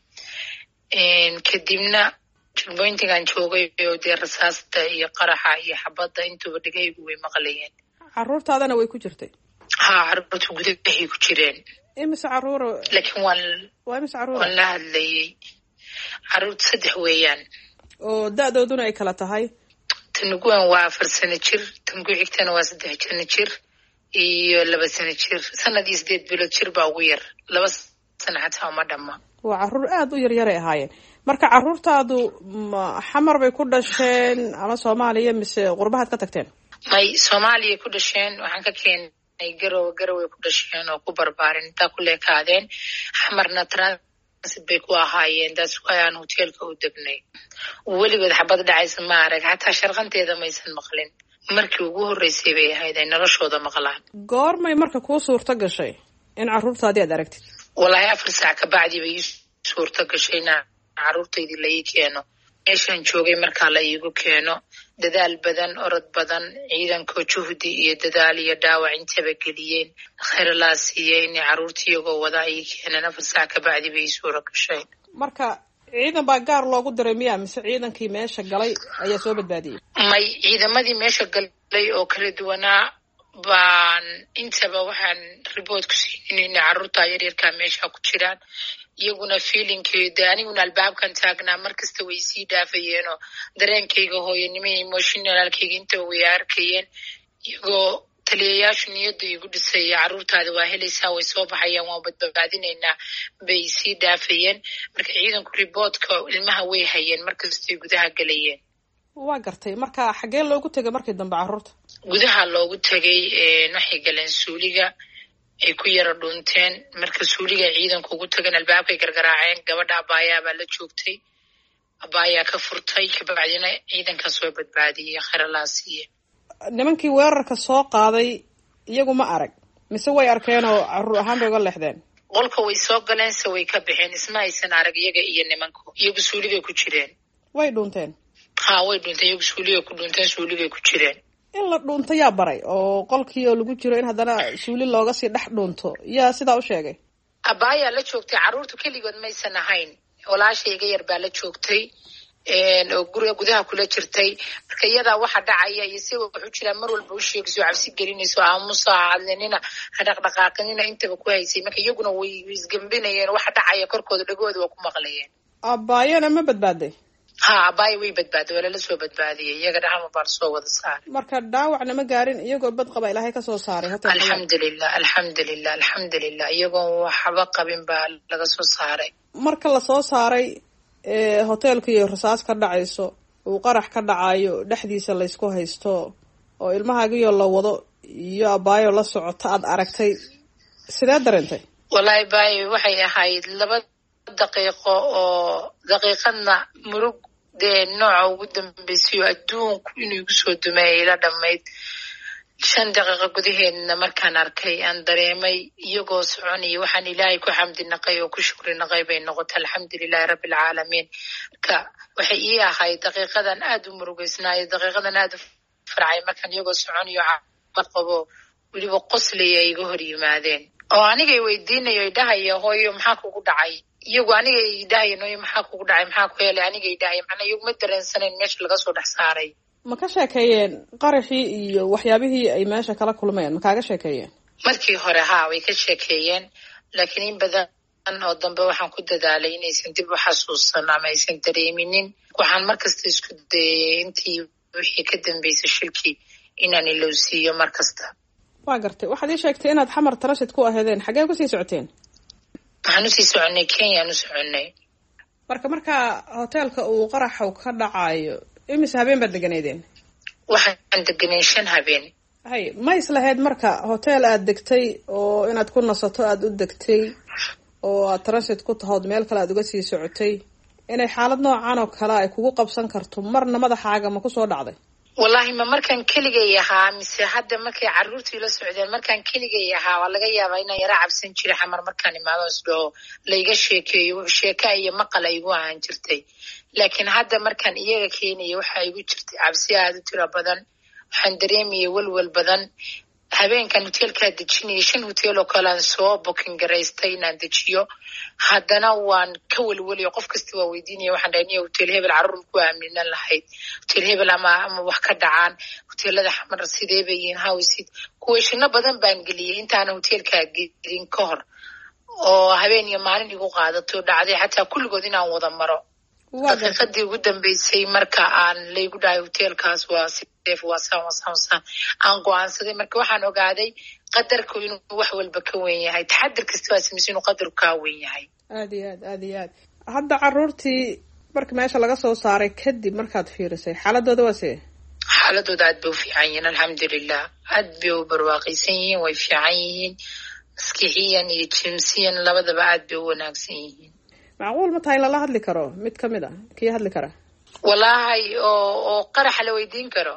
kadibna jilboyntigaan joogay oo dee rasaasta iyo qaraxa iyo xabadda intuba dhegahaygu way maqlayeen. Carruurtaadana way ku jirtay? Haa, carruurtu gudahay ku jireen. Imise carruur? Laakiin waan la hadlayay. Carruurta 3 weeyaan. Oo da'dooduna ay kala tahay? Tan ugu weyn waa 4 sano jir, tan ku xigtana waa 3 sano jir iyo 2 sano jir. Sanadii 8 bilood jir baa ugu yar. 2 sano xataa uma dhamma. Waa carruur aad u yar ay ahaayeen. Marka carruurtaadu xamar bay ku dhasheen ama Soomaaliya mise qurbahaad ka tagteen? May Soomaaliya ku dhasheen, waxaan ka keenay garowe ku dhasheen oo ku barbaarin intaa ku leekaadeen. Xamarna transit bay ku ahaayeen, daas ayaan hoteelka u degnay. Weligood xabad dhacaysa ma arag, xataa sharqanteeda maysan maqlin. Markii ugu horreysay bay ahayd ay noloshooda maqlaan. Goormay marka kuu suurto gashay in carruurtaadii aad aragtid? Wallaahi 4 saac ka bacdi bay suurto gashay inaan carruurtaydii la ii keeno. Meeshaan joogay markaa la iigu keeno, dadaal badan, orod badan, ciidankoo juhdi iyo dadaal iyo dhaawac intaba geliyeen. Khayr laa siiyey inay carruurta iyagoo wada ii keeneen 4 saac ka bacdi bay suuro gashay. Marka ciidan baa gaar loogu diray miyaa mise ciidankii meesha galay ayaa soo badbaadiyey? May ciidamadii meesha galay oo kala duwanaa baan intaba waxaan report ku siinin inay carruurta yaryarkaa meesha ku jiraan. iyaguna feelingkeeda aniguna albaabkan taagnaa markasta way sii dhaafayeenoo dareenkayga hooyanimo iyo emotionalkayga intaba way arkayeen iyagoo taliyayaashu niyadda igu dhisaya carruurtaada waa helaysaa way soo baxayaan waan badbaadinaynaa bay sii dhaafayeen marka ciidanku riboodka ilmaha way hayeen markastay gudaha gelayeen. waa gartay marka xaggee loogu tegay markii dambe carruurta? gudaha loogu tegay waxay galeen suuliga ay ku yara dhunteen marka suuliga ciidanku ugu tagan albaabkay gargaraaceen gabadha abaayaa baa la joogtay abaayaa ka furtay kabacdina ciidankaas waa badbaadiyey kharalaasiye. nimankii weerarka soo qaaday iyagu ma arag mise way arkeen oo carruur ahaan bay uga leexdeen? qolka way soo galeen se way ka baxeen isma aysan arag iyaga iyo nimanku iyagu suuligay ku jireen. way dhunteen? ha way dhunteen iyagu suuligay ku dhunteen suuligay ku jireen. in la dhuunto yaa baray oo qolkii oo lagu jiro in haddana suuli looga sii dhex dhuunto yaa sidaa u sheegay? abaayaa la joogtay carruurtu keligood maysan ahayn walaashayga yar baa la joogtay oo guriga gudaha kula jirtay marka iyadaa waxa dhacaya iyo si wuxuu jiraa mar walba u sheegayso cabsi gelinayso aamusa hadlinina hadhaqdhaqaaqinina intaba ku haysay marka iyaguna way isgambinayeen waxa dhacaya korkooda dhagooda waa ku maqlayeen. abaayana ma badbaaday? ha abaaya way badbaaday waa lala soo badbaadiyey iyaga dhahama baa lasoo wada saaray. marka dhaawacna ma gaarin iyagoo bad qaba ilaahay kasoo saaray? alxamdulilah iyagoon waxba qabin baa laga soo saaray. marka lasoo saaray hoteelka iyo rasaas ka dhacayso uu qarax ka dhacayo dhexdiisa laysku haysto oo ilmahaagiyo la wado iyo abaayo la socoto aad aragtay sidee dareentay? wallaahi baayo waxay ahayd 2 daqiiqo oo daqiiqadna murug dee nooca ugu dambaysayo adduunku inuu igu soo dumeeyay la dhammayd 5 daqiiqo gudaheedna markaan arkay aan dareemay iyagoo soconaya waxaan ilaahay ku xamdi naqay oo ku shukri naqay bay noqotay alxamdulilahi rabbilcaalamiin. marka waxay ii ahayd daqiiqadan aad u murugeysnaayo daqiiqadan aad u farcay markaan iyagoo soconayo caafimaad qabo weliba qoslaya iga hor yimaadeen oo anigay weydiinayo idhahaya hooyo maxaa kugu dhacay iyagu aniga idhahayan hooyo maxaa kugu dhacay maxaa ku helay aniga idhahaya macnaa iyagu ma dareensanayn meesha laga soo dhex saaray. ma ka sheekeeyeen qaraxii iyo waxyaabihii ay meesha kala kulmeen ma kaaga sheekeeyeen? markii hore haa way ka sheekeeyeen laakiin in badan oo dambe waxaan ku dadaalay inaysan dib u xasuusan ama aysan dareeminin waxaan markasta isku dayay intii wixii ka dambeysay shilkii inaan ilowsiiyo markasta. waa gartay waxaad ii sheegtay inaad xamar transit ku aheedeen xaggee kusii socoteen? waxaan usii soconay kenya aan u soconay. marka hoteelka uu qaraxa ka dhacayo imise habeen baad deganeydeen? waxaan deganay 5 habeen. hay ma islahayd marka hotel aad degtay oo inaad ku nasato aad u degtay oo aad transit ku tahood meel kale aad uga sii socotay inay xaalad noocan oo kale ay kugu qabsan karto marna madaxaaga ma kusoo dhacday? wallaahi ma markaan keligay ahaa mise hadda markay carruurtii la socdeen markaan keligay ahaa waa laga yaabaa inaan yara cabsan jiray xamar markaan imaado isdhaho layga sheekeeyo sheeka iyo maqal ay igu ahaan jirtay laakiin hadda markaan iyaga keenaya waxaa igu jirtay cabsi aad u tiro badan waxaan dareemayay walwal badan habeenkan hoteelkaa dejinaya 5 hotel oo kale aan soo booking garaystay inaan dejiyo haddana waan ka walwalayo qof kasta waa weydiinaya waxaan dhahay hotel hebel carruur ku aaminan lahayd hotel hebel ama wax ka dhacaan hoteelada xamar sidee bay yihiin hawsid kuweeshino badan baan geliyay intaan hoteelkaa gelin ka hor oo habeen iyo maalin igu qaadato dhacday xataa kulligood inaan wada maro daqiiqadii ugu dambeysay marka aan laygu dhahay hoteelkaas waa safe waa saan aan go'aansaday marka waxaan ogaaday qadarku inuu wax walba ka weyn yahay taxadir kasta waa samaysan inuu qadarku ka weyn yahay aad iyo aad hadda carruurtii marka meesha laga soo saaray kadib markaad fiirisay xaaladooda waa see xaaladooda aad bay u fiican yihiin alxamdulilah aad bay u barwaaqaysan yihiin way fiican yihiin maskixiyan iyo jimsiyan labadaba aad bay u wanaagsan yihiin macquul ma tahay lala hadli karo mid ka mid kii hadli kara wallaahi oo qaraxa la weydiin karo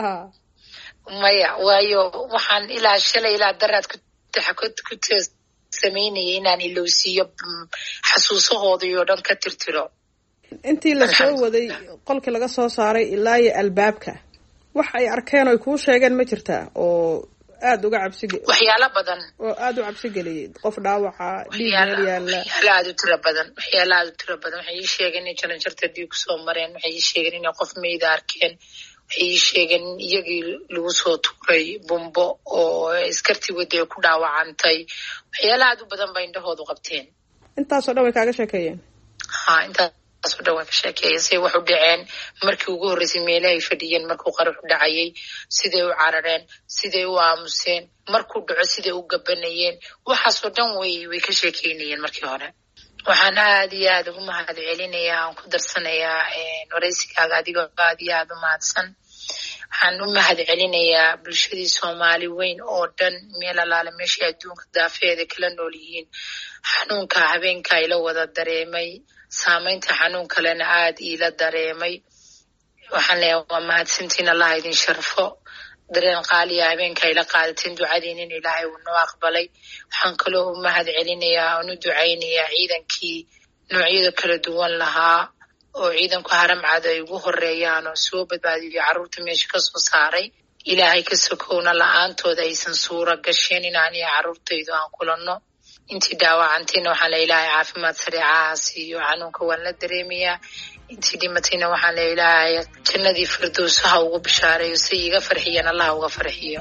maya waayo waxaan ilaa shalay ilaa daraad ku samaynayay inaan ilowsiiyo xasuusahoodii oo dhan ka tirtiro intii la soo waday qolkii laga soo saaray ilaa iyo albaabka wax ay arkeen oo kuu sheegeen ma jirtaa oo aad uga waxyaalo badan oo aad u cabsi geliyay qof dhaawaca dhiig meel yaala waxyaalo aad u tiro badan waxay ii sheegeen in jaranjarta dhiig kusoo mareen waxay ii sheegeen inay qof meyda arkeen waxay ii sheegeen iyagii lagu soo tuuray bumbo oo iskartii wadda ay ku dhaawacantay waxyaalo aad u badan bay indhahoodu qabteen intaasoo dhan way kaaga sheekeeyeen intaasoo dhan way ka sheekeeyeen say wax u dhaceen markii ugu horreysay meelahay fadhiyeen markuu qarax u dhacayay siday u carareen siday u aamuseen markuu dhaco siday u gabanayeen waxaasoo dhan way ka sheekeynayeen markii hore waxaan aad iyo aad ugu mahad celinayaa aan ku darsanayaa waraysigaaga adigoo aad iyo aad u mahadsan waxaan u mahad celinayaa bulshadii soomaali weyn oo dhan meel alaale meeshay adduunka daafeeda kala nool yihiin xanuunka habeenka ila wada dareemay saamaynta xanuun kalena aad iila dareemay waxaan leeyahay waa mahadsantiin allah idin sharfo dareen qaaliya habeenka ila qaadateen ducadiin in ilaahay uu noo aqbalay waxaan kaloo u mahad celinayaa oon u ducaynayaa ciidankii noocyada kala duwan lahaa oo ciidanku haramcad ay ugu horeeyaan oo soo badbaadiyo carruurta meesha ka soo saaray ilaahay ka sokowna la-aantooda aysan suura gasheen inaan iyo carruurtaydu aan kulanno intii dhaawacantayna waxaan le ilaahay caafimaad sareecaha siiyo xanuunka waan la dareemayaa intii dhimatayna waxaan le ilaahay jannadii firdowso ha ugu bishaareeyo say iga farxiyeen allah uga farxiyo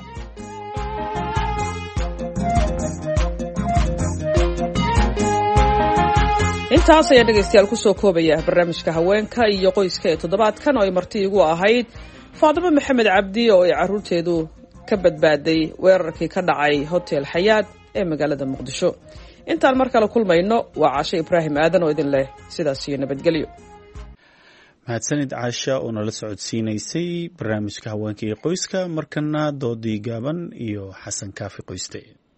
intaas ayaa dhegaystayaal kusoo koobaya barnaamijka haweenka iyo qoyska ee toddobaadkan oo ay marti igu ahayd faadimo maxamed cabdi oo ay carruurteedu ka badbaaday weerarkii ka dhacay hotel xayaad ee magaalada muqdisho intaan mar kale kulmayno waa caashe ibraahim aadan oo idin leh sidaas iyo nabadgelyo mahadsanid caasha oo nala socodsiinaysay barnaamijka haweenka iyo qoyska markana doodii gaaban iyo xasan kaafi qoyste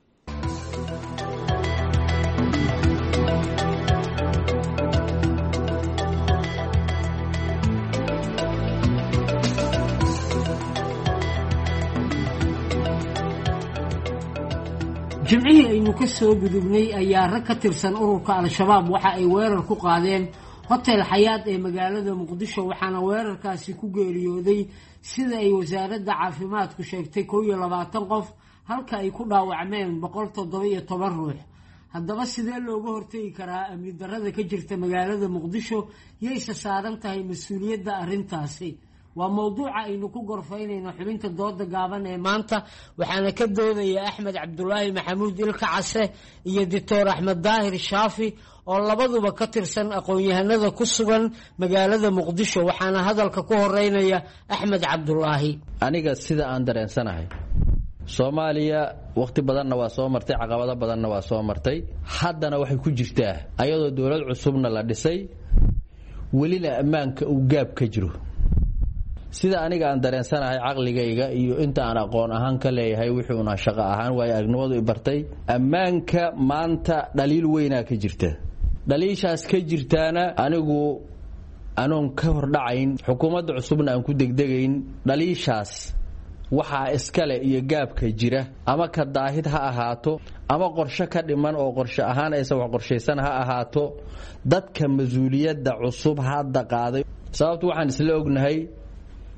jimcihii aynu ka soo gudubnay ayaa rag ka tirsan ururka al-shabaab waxa ay weerar ku qaadeen hotel xayaad ee magaalada muqdisho waxaana weerarkaasi ku geeriyooday sida ay wasaaradda caafimaadku sheegtay 21 qof halka ay ku dhaawacmeen 117 ruux haddaba sidee looga hortegi karaa amni darrada ka jirta magaalada muqdisho yayse saaran tahay mas-uuliyadda arrintaasi waa mowduuca aynu ku gorfaynayno xubinta dooda gaaban ee maanta waxaana ka doodaya axmed cabdulaahi maxamuud ilka case iyo doctor axmed daahir shaafi oo labaduba ka tirsan aqoon-yahanada ku sugan magaalada muqdisho waxaana hadalka ku horeynaya axmed cabdulaahi aniga sida aan dareensanahay soomaaliya waqti badanna waa soo martay caqabado badanna waa soo martay haddana waxay ku jirtaa ayadoo dowlad cusubna la dhisay welina ammaanka uu gaab ka jiro sida aniga aan dareensanahay caqligayga iyo inta aan aqoon ahaan ka leeyahay wuxuuna shaqo ahaan waayo aragnimadu i bartay ammaanka maanta dhaliil weynaa ka jirta dhaliishaas ka jirtaana anigu anoon ka hordhacayn xukuumadda cusubna aan ku degdegayn dhaliishaas waxaa iskale iyo gaabka jira ama ka daahid ha ahaato ama qorshe ka dhiman oo qorshe ahaan aysan wax qorshaysan ha ahaato dadka mas-uuliyadda cusub hadda qaaday sababtu waxaan isla ognahay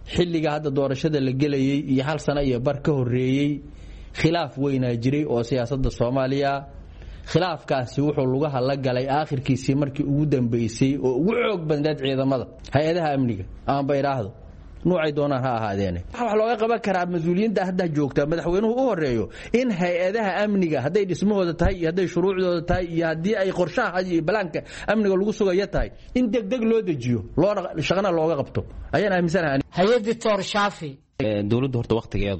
xilliga hadda doorashada la gelayay iyo hal sano iyo bar ka horeeyay khilaaf weynaa jiray oo siyaasadda Soomaaliya khilaafkaasi wuxuu lugaha la galay aakhirkiisii markii ugu dambeysay oo ugu xoog badneed ciidamada hay'adaha amniga aan bayraahdo noocay doonaan ha ahaadeene waxa looga qaban karaa mas'uuliyiinta hadda joogta madaxweynuhu u horeeyo in hay'adaha amniga haday dhismahooda tahay iyo haday shuruucdooda tahay iyo hadii ay qorshaha iyo balaanka amniga lagu sugayo tahay in degdeg loo dejiyo shaqana looga qabto ayaan aaminsanahay hay'adda Dr. Shaafi dawladdu horta waqtigeedu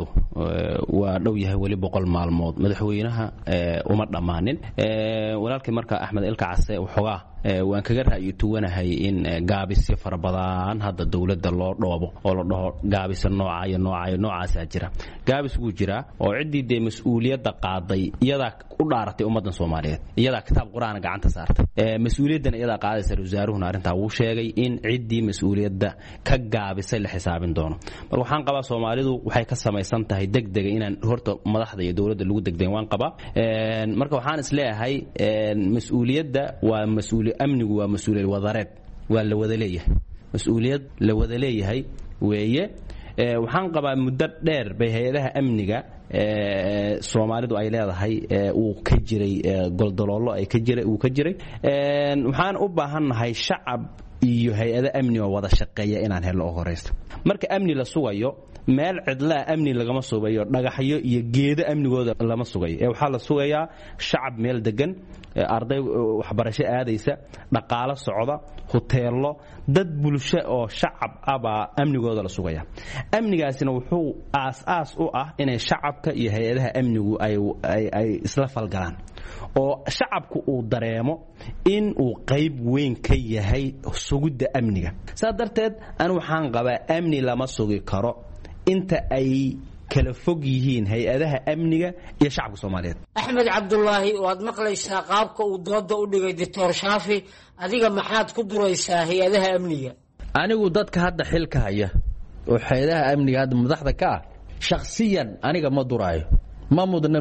waa dhow yahay wali 100 maalmood madaxweynaha uma dhamaanin walaalkii marka Axmed Ilka Case wuxuga waan kaga raayo tuwanahay in gaabisyo farabadan hadda dawladda loo dhoobo oo la dhaho gaabisa noocaas jira gaabis uu jira oo cidii mas'uuliyadda qaaday iyada u dhaaratay ummadan Soomaaliyeed iyada kitaab Quraan gacanta saartay mas'uuliyaddan iyada qaadaysa wasaaruhu arinta uu sheegay in cidii mas'uuliyadda ka gaabisay la xisaabin doono mar waxaan qabaa Soomaalidu waxay ka samaysan tahay degdeg inaan horta madaxda iyo dawladda lagu degdeg waan qabaa marka waxaan isleeyahay mas'uuliyadda waa mas'uuliyad amnigu waa mas'uuliyad wadareed waa la wada leeyahay mas'uuliyad la wada leeyahay weeye waxaan qabaa muddo dheer bay hay'adaha amniga Soomaalidu ay leedahay uu ka jiray goldoloolo ay ka jiray waxaan u baahanahay shacab iyo hay'ada amni oo wada shaqeeya inaan helno oo horeysto marka amni la sugayo meel cidla amni lagama sugayo dhagaxyo iyo geedo amnigooda lama sugayo waxa la sugayaa shacab meel degan arday waxbarasho aadaysa dhaqaale socda hoteelo dad bulsho oo shacab aba amnigooda la sugaya amnigaasina wuxuu aas u ah inay shacabka iyo hay'adaha amnigu ay isla falgalaan oo shacabku uu dareemo in uu qayb weyn ka yahay sugidda amniga sadarteed aan waxaan qabaa amni lama sugi karo inta ay kala fog yihiin hay'adaha amniga iyo shacabka Soomaaliyeed Axmed Cabdullaahi waad maqlaysaa qaabka uu dooda u dhigay Dr. Shaafi adiga maxaad ku duraysaa hay'adaha amniga anigu dadka hadda xilka haya oo hay'adaha amniga hadda madaxda ka ah shakhsiyan aniga ma duraayo ma mudna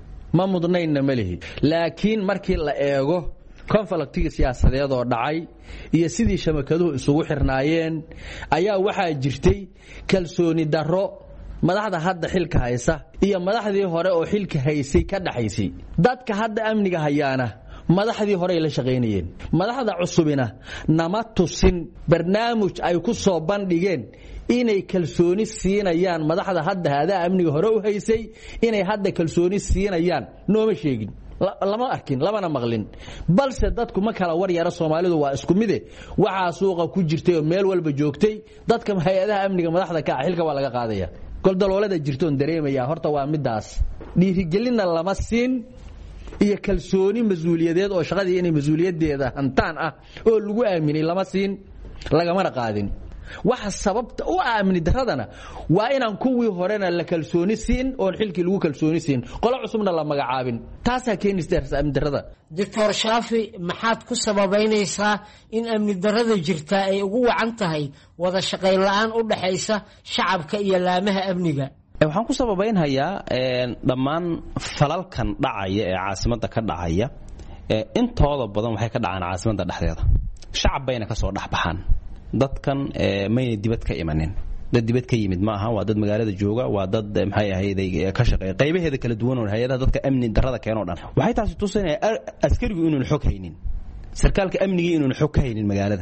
malihi laakiin markii la eego konfliktiga siyaasadeed oo dhacay iyo sidii shabakaduhu isugu xirnaayeen ayaa waxaa jirtay kalsooni darro madaxda hadda xilka haysa iyo madaxdii hore oo xilka haysay ka dhaxaysay dadka hadda amniga hayaana madaxdii hore la shaqeynayeen madaxda cusubina nama tusin barnaamij ay ku soo bandhigeen inay kalsooni siinayaan madaxda hadda amniga hore u haysay inay hadda kalsooni siinayaan nooma sheegin lama arkin lamana maqlin balse dadku ma kala war yara Soomaalidu waa isku mid waxa suuqa ku jirtay oo meel walba joogtay dadka hay'adaha amniga madaxda ka xilka waa laga qaadaya goldaloolada jirtoon dareemaya horta waa midaas dhiirigelinna lama siin iyo kalsooni mas'uuliyadeed oo shaqadii inay mas'uuliyadeeda hantaan ah oo lagu aaminay lama siin lagama qaadin waxa sababta u aamni daradana waa inaan kuwii horena la kalsooni siin oo xilkii lagu kalsooni siin qolo cusubna la magacaabin taasa keenista amni darada Dr. Shaafi maxaad ku sababaynaysaa in amni darada jirta ay ugu wacan tahay wada shaqayn la'aan u dhaxaysa shacabka iyo laamaha amniga waxaan ku sababaynayaa dhammaan falalkan dhacaya ee caasimadda ka dhacaya intooda badan waxay ka dhacaan caasimadda dhexdeeda shacab bayna ka soo dhaxbaxaan dadkan mayna dibad ka imanin dad dibad ka yimid ma aha waa dad magaalada jooga waa dad maxay ahayd ka shaqeeya qaybaheeda kala duwan oo hay'adaha dadka amni darada keenoo dhan waxay taasi tusinaysaa askarigu inuu xog haynin sarkaalka amniga inuu xog ka haynin magaalada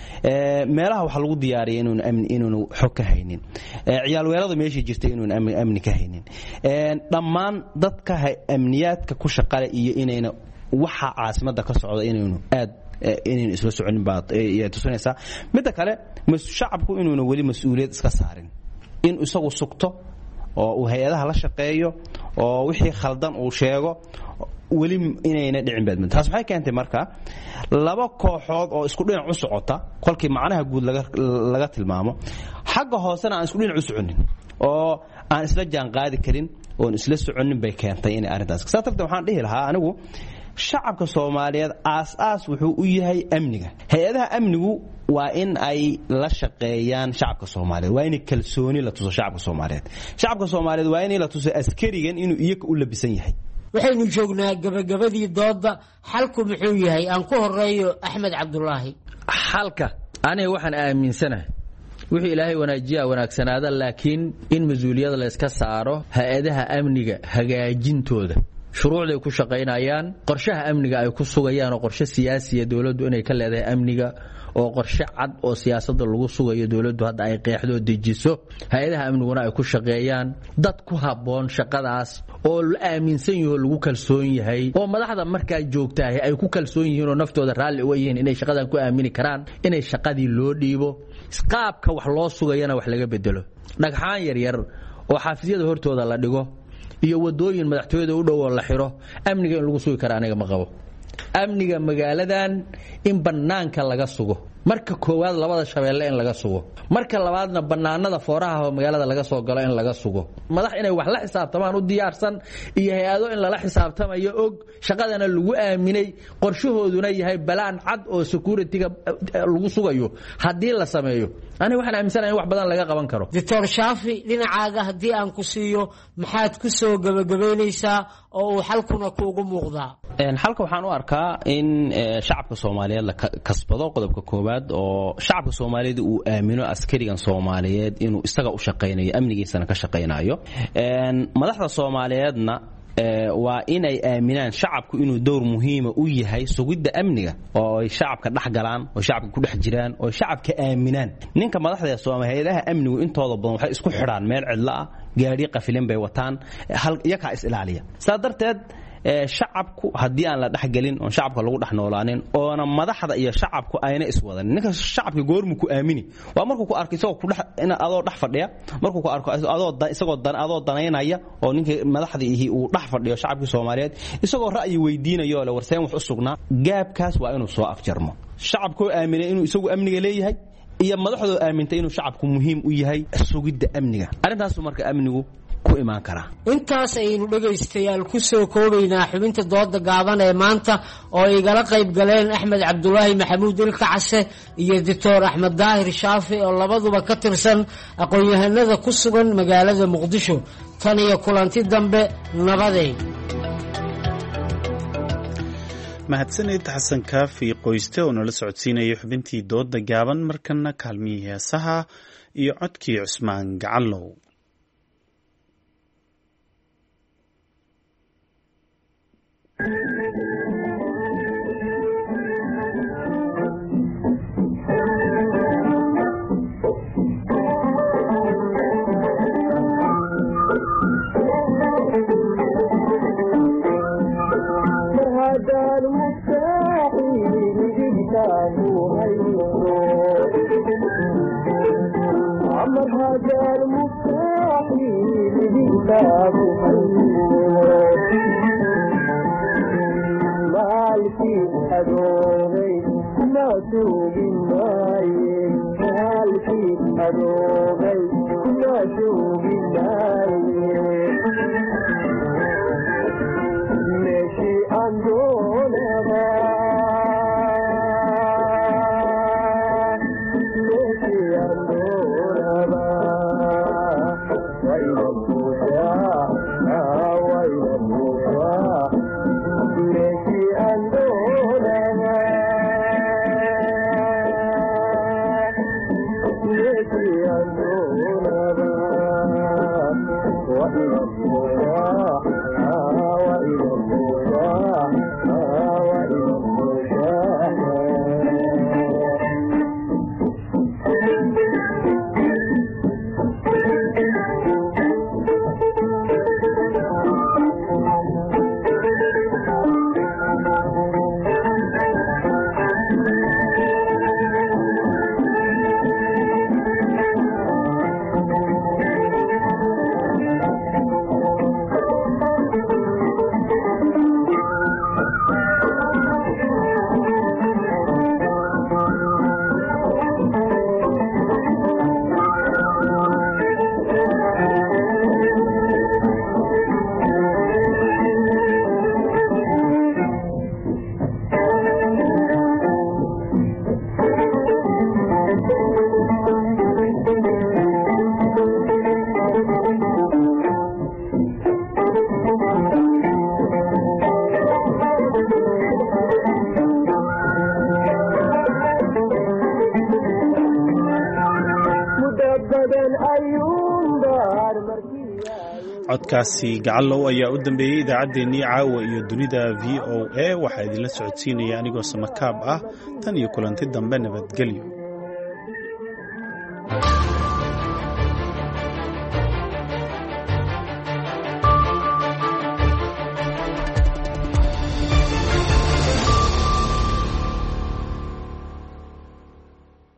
meelaha waxa lagu diyaariyay inuu xog ka haynin ciyaal weerarada meeshii jirtay inuu amni ka haynin dhammaan dadka amniyaadka ku shaqale iyo inayna waxa caasimadda ka socda inuu aad inaan isla soconin baad ay tusinaysaa mid kale shacabku inuuna wali mas'uuliyad iska saarin in isagu sugto oo uu hay'adaha la shaqeeyo oo wixii khaldan uu sheego wali inayna dhicin baadman taas waxay keentay marka laba kooxood oo isku dhinac u socota kolkii macnaha guud laga tilmaamo xagga hoosena aan isku dhinac u soconin oo aan isla jaan qaadi karin oo isla soconin bay keentay in arintaas sababta waxaan dhihi lahaa anigu shacabka Soomaaliyeed aas wuxuu u yahay amniga hay'adaha amnigu waa in ay la shaqeeyaan shacabka Soomaaliyeed waa in kalsooni la tuso shacabka Soomaaliyeed waa in la tuso askarigan inuu iyaga u labisan yahay waxaynu joognaa gabagabadii dooda xalku muxuu yahay aan ku horeeyo Axmed Cabdullaahi xalka aniga waxaan aaminsanahay wixii ilaahay wanaajiyaa wanaagsanaada laakiin in mas'uuliyad la iska saaro hay'adaha amniga hagaajintooda shuruucday ku shaqaynayaan qorshaha amniga ay ku sugayaan oo qorshe siyaasiya dawladdu inay ka leedahay amniga oo qorshe cad oo siyaasadda lagu sugayo dawladdu hadda ay qeexdo dejiso hay'adaha amniguna ay ku shaqeeyaan dad ku habboon shaqadaas oo la aaminsan yahay lagu kalsoon yahay oo madaxda markaa joogtahay ay ku kalsoon yihiin oo naftooda raalli u yihiin inay shaqadan ku aamini karaan inay shaqadii loo dhiibo qaabka wax loo sugayana wax laga bedelo dhagxaan yar yar oo xaafiyada hortooda la dhigo iyo wadooyin madaxtooyada u dhow oo la xiro amniga in lagu sugi kara aniga ma qabo amniga magaaladan in banaanka laga sugo marka koowaad labada shabeelle in laga sugo marka labaadna banaanada fooraha oo magaalada laga soo galo in laga sugo madax inay wax la xisaabtamaan u diyaarsan iyo hay'ado in la xisaabtamayo og shaqadana lagu aaminay qorshahooduna yahay balaan cad oo security-ga lagu sugayo hadii la sameeyo ani waxaan aaminsanahay in wax badan laga qaban karo Dr. Shaafi dhinacaaga hadii aan ku siiyo maxaad ku soo gabagabeynaysaa oo uu xalkuna kuugu muuqdaa xalka waxaan u arkaa in shacabka Soomaaliyeed la kasbado qodobka koowaad oo shacabka Soomaaliyeed uu aamino askarigan Soomaaliyeed inuu isaga u shaqeynayo amnigiisana ka shaqeynayo madaxda Soomaaliyeedna waa inay aaminaan shacabku inuu door muhiim u yahay sugidda amniga oo ay shacabka dhaxgalaan oo shacabka ku dhex jiraan oo shacabka aaminaan ninka madaxda Soomaaliyeed amnigu intooda badan waxay isku xiraan meel cidla ah gaari qafilan bay wataan hal iyaga is ilaaliya sadarteed shacabku hadii aan la dhaxgalin oo shacabka lagu dhaxnoolaanin oo madaxda iyo shacabku ayna iswadan ninka shacabka goormu ku aamini waa markuu ku arko isagoo ku dhax in adoo dhax fadhiya markuu ku arko adoo danaynaya oo ninka madaxda uu dhax fadhiyo shacabka Soomaaliyeed isagoo ra'yi weydiinayo la warseen wax u sugnaa gaabkaas waa inuu soo afjarmo shacabku aaminay inuu isagu amniga leeyahay iyo madaxdu aamintay inuu shacabku muhiim u yahay sugidda amniga arintaas marka amnigu ku imaan kara intaas aynu dhagaystayaal ku soo koobaynaa xubinta dooda gaaban ee maanta oo igala qayb galeen Axmed Cabdullaahi Maxamuud Ilkacase iyo Dr. Axmed Daahir Shaafi oo labaduba ka tirsan aqoon-yahanada ku sugan magaalada Muqdisho tan iyo kulanti dambe nabadeed mahadsanid xasan kaafi qoyste oo nala socodsiinaya xubintii dooda gaaban markana kaalmihii heesaha iyo codkii Cusmaan Gacalow codkaasi gacallow ayaa u dambeeyey idaacaddeenii caawa iyo dunida v o a waxaa idinla socodsiinaya anigoo samakaab ah tan iyo kulanti dambe nabadgelyo